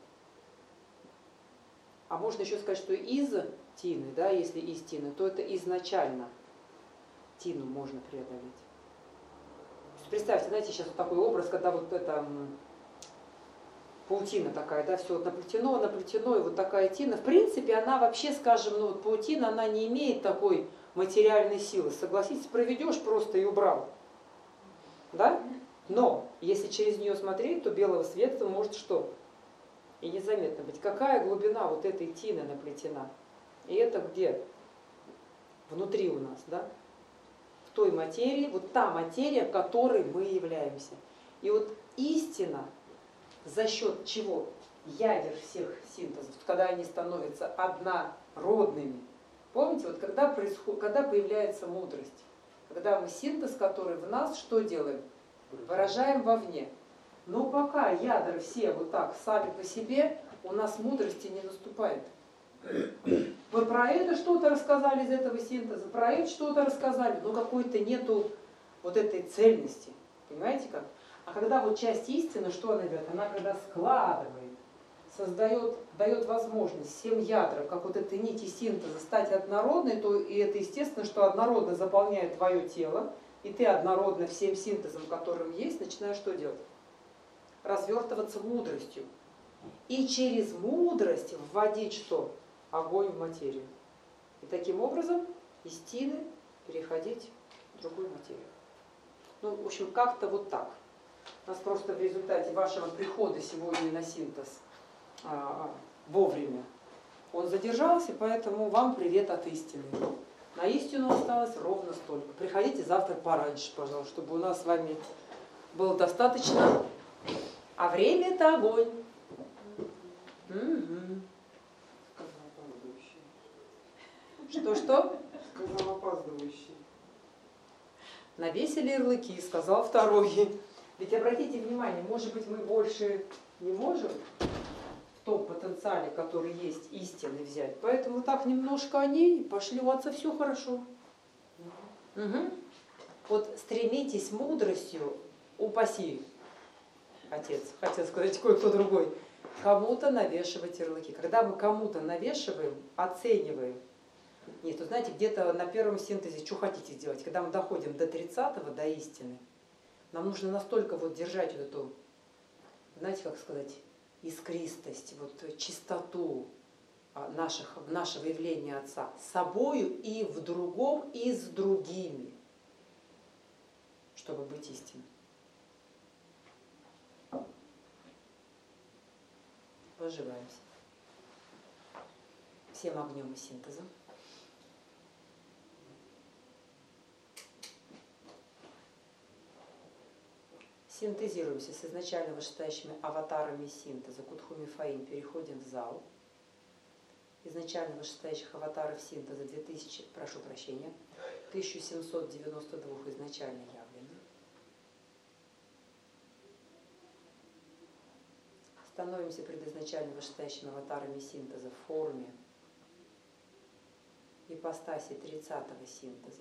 А можно еще сказать, что из тины, да, если из тины, то это изначально тину можно преодолеть. То есть представьте, знаете, сейчас вот такой образ, когда вот это паутина такая, да, все вот наплетено, наплетено, и вот такая тина. В принципе, она вообще, скажем, ну вот паутина, она не имеет такой материальной силы. Согласитесь, проведешь просто и убрал. Да? Но, если через нее смотреть, то белого света может что? И незаметно быть. Какая глубина вот этой тины наплетена? И это где? Внутри у нас, да? В той материи, вот та материя, которой мы являемся. И вот истина, за счет чего? Ядер всех синтезов, когда они становятся однородными. Помните, вот когда, происходит, когда появляется мудрость? Когда мы синтез, который в нас, что делаем? Выражаем вовне. Но пока ядра все вот так сами по себе, у нас мудрости не наступает. Вы про это что-то рассказали из этого синтеза, про это что-то рассказали, но какой-то нету вот этой цельности. Понимаете как? А когда вот часть истины, что она делает? Она когда складывает, создает, дает возможность всем ядрам, как вот этой нити синтеза, стать однородной, то и это естественно, что однородно заполняет твое тело, и ты однородно всем синтезом, которым есть, начинаешь что делать? Развертываться мудростью. И через мудрость вводить что? Огонь в материю. И таким образом из тины переходить в другую материю. Ну, в общем, как-то вот так. У нас просто в результате вашего прихода сегодня на синтез а, вовремя он задержался, поэтому вам привет от истины. На истину осталось ровно столько. Приходите завтра пораньше, пожалуйста, чтобы у нас с вами было достаточно. А время – это огонь. Угу. Что-что? Сказал опаздывающий. Навесили ярлыки, сказал второй. Ведь обратите внимание, может быть, мы больше не можем в том потенциале, который есть, истины взять. Поэтому так немножко о ней, пошли, у отца все хорошо. Угу. Вот стремитесь мудростью, упаси, отец, хотел сказать кое-кто другой, кому-то навешивать ярлыки. Когда мы кому-то навешиваем, оцениваем. Нет, вы знаете, где-то на первом синтезе, что хотите сделать, когда мы доходим до тридцатого, до истины, нам нужно настолько вот держать вот эту, знаете, как сказать, искристость, вот чистоту наших, нашего явления Отца с собою и в другом, и с другими, чтобы быть истинным. Поживаемся. Всем огнем и синтезом. Синтезируемся с изначально вышестоящими аватарами синтеза. Кутхуми Фаин переходим в зал. Изначально вышестоящих аватаров синтеза две тысячи, прошу прощения, тысяча семьсот девяносто два изначально явлены. Становимся пред изначально вышестоящими аватарами синтеза в форме ипостаси тридцатого синтеза.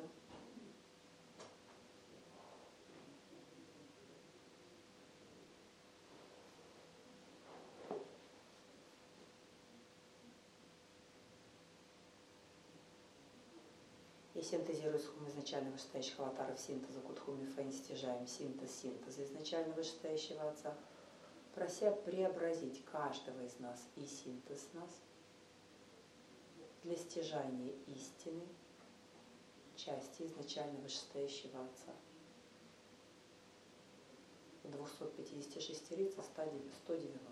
И синтезируя с хум изначально вышестоящих аватаров синтеза Кутхуми Фаин, стяжаем синтез синтеза изначально вышестоящего Отца, прося преобразить каждого из нас и синтез нас для стяжания истины, части изначально вышестоящего Отца. В двухстах пятидесяти шести лица сто девяносто.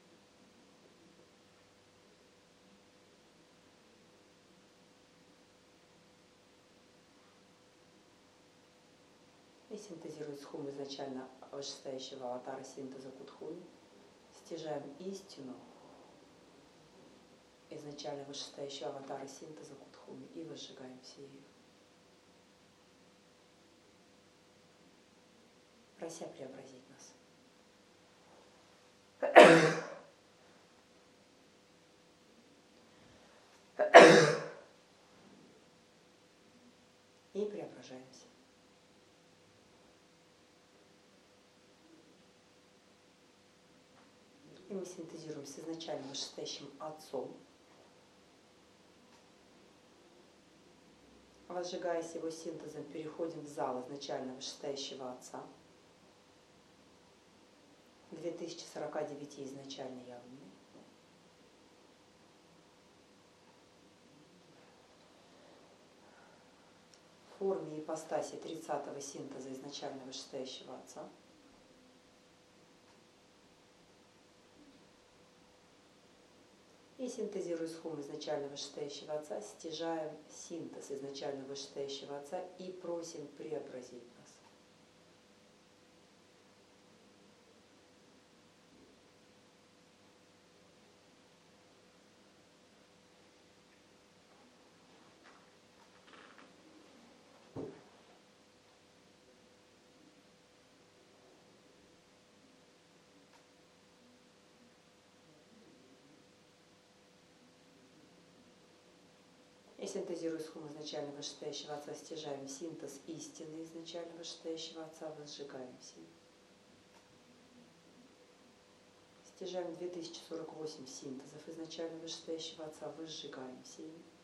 И синтезирует схум изначально вышестоящего аватара синтеза Кутхуми. Стяжаем истину изначально вышестоящего аватара синтеза Кутхуми и выжигаемся ее. Прося преобразить нас. и преображаемся. И мы синтезируем с изначально вышестоящим Отцом, возжигаясь его синтезом, переходим в зал изначально вышестоящего Отца, две тысячи сорока девяти изначально явными. В форме ипостаси тридцатого синтеза изначально вышестоящего Отца. И синтезируя схему изначально вышестоящего Отца, стяжаем синтез изначально вышестоящего Отца и просим преобразить нас. И синтезируя схему изначально вышестоящего Отца, стяжаем синтез истины изначально вышестоящего Отца, возжигаемся. Стяжаем две тысячи сорок восемь синтезов изначально вышестоящего Отца, возжигаемся.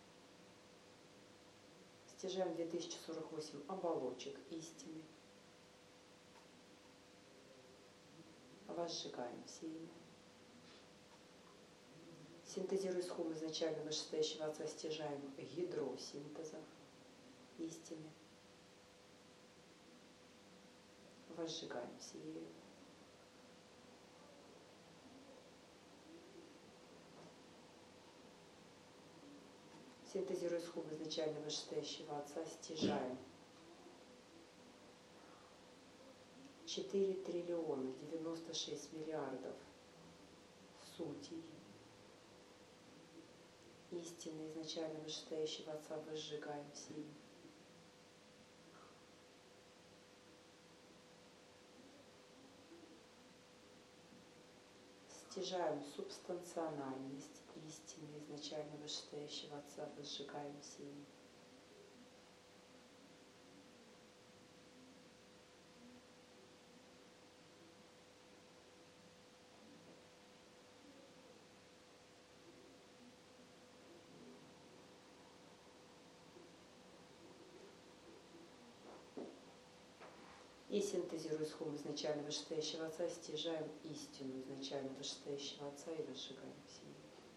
Стяжаем две тысячи сорок восемь оболочек истины, возжигаемся. Синтезируя схему изначально вышестоящего Отца, стяжаем ядро синтеза истины, возжигаемся ею. Синтезируя схему изначально вышестоящего Отца, стяжаем четыре триллиона девяносто шесть миллиардов сутей истины изначально вышестоящего Отца, возжигаем силу. Стяжаем субстанциональность истины изначально вышестоящего Отца, возжигаем силу. И синтезируя схему изначально вышестоящего Отца, стяжаем истину изначально вышестоящего Отца и возжигаем силу.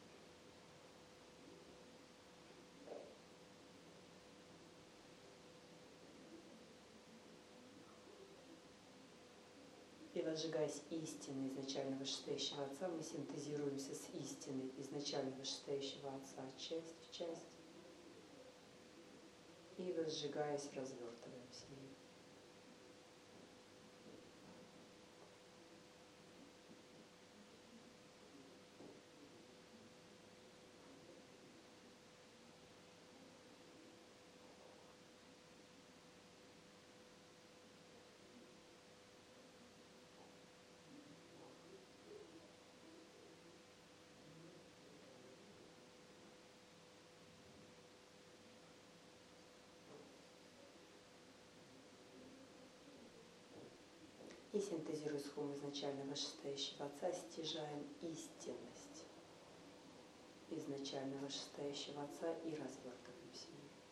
И возжигаясь истиной изначально вышестоящего Отца, мы синтезируемся с истиной изначально вышестоящего Отца часть в часть. И возжигаясь, развертываемся. И синтезируя схему изначально вышестоящего Отца, стяжаем истинность изначально вышестоящего Отца и развертываемся.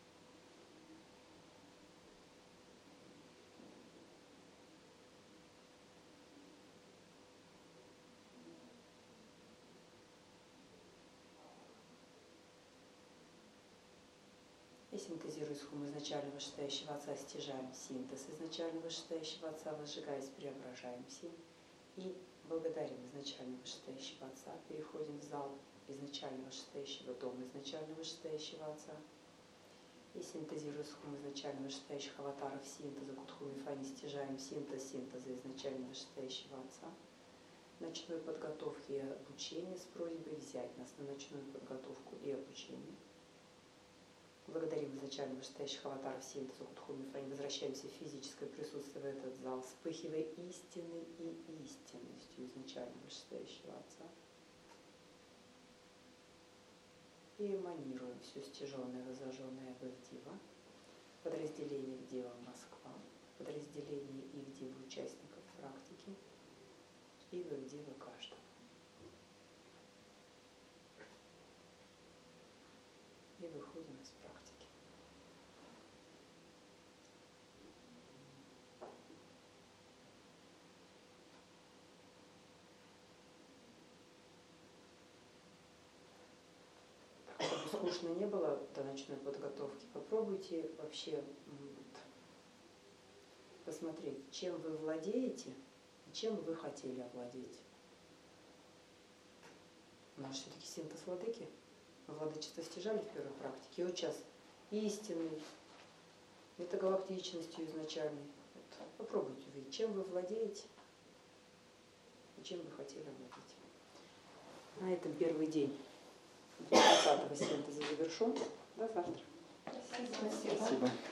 И синтезируя схему изначально вышестоящего Отца, стяжаем синтез изначально вышестоящего Отца, возжигаясь, преображаемся. И благодарим изначально вышестоящего Отца, переходим в зал изначально вышестоящего дома изначально вышестоящего Отца. И синтезируя схему изначально вышестоящих аватаров синтеза Кутхуми Фани, стяжаем синтез синтеза изначально вышестоящего Отца. Ночной подготовки и обучения с просьбой взять нас на ночную подготовку и обучение. Благодарим изначально вышестоящих аватаров синтеза Кутхуми Фани, возвращаемся в физическое присутствие в этот зал, вспыхивая истиной и истинностью изначально вышестоящего Отца. И эманируем все стяженное, возожженное Бхагдива подразделение Дева Москва, подразделение Ивдевы участников практики и Ивдевы каждого. И выходим из практики. Так, чтобы скучно не было до ночной подготовки, попробуйте вообще вот, посмотреть, чем вы владеете и чем вы хотели овладеть. У нас все-таки синтез владыки. Мы владычество стяжали в первой практике. И вот сейчас истинный, метагалактичностью изначальной. Вот, попробуйте увидеть, чем вы владеете и чем вы хотели овладеть. На этом первый день двадцатого синтеза завершен. До завтра. Спасибо. Спасибо.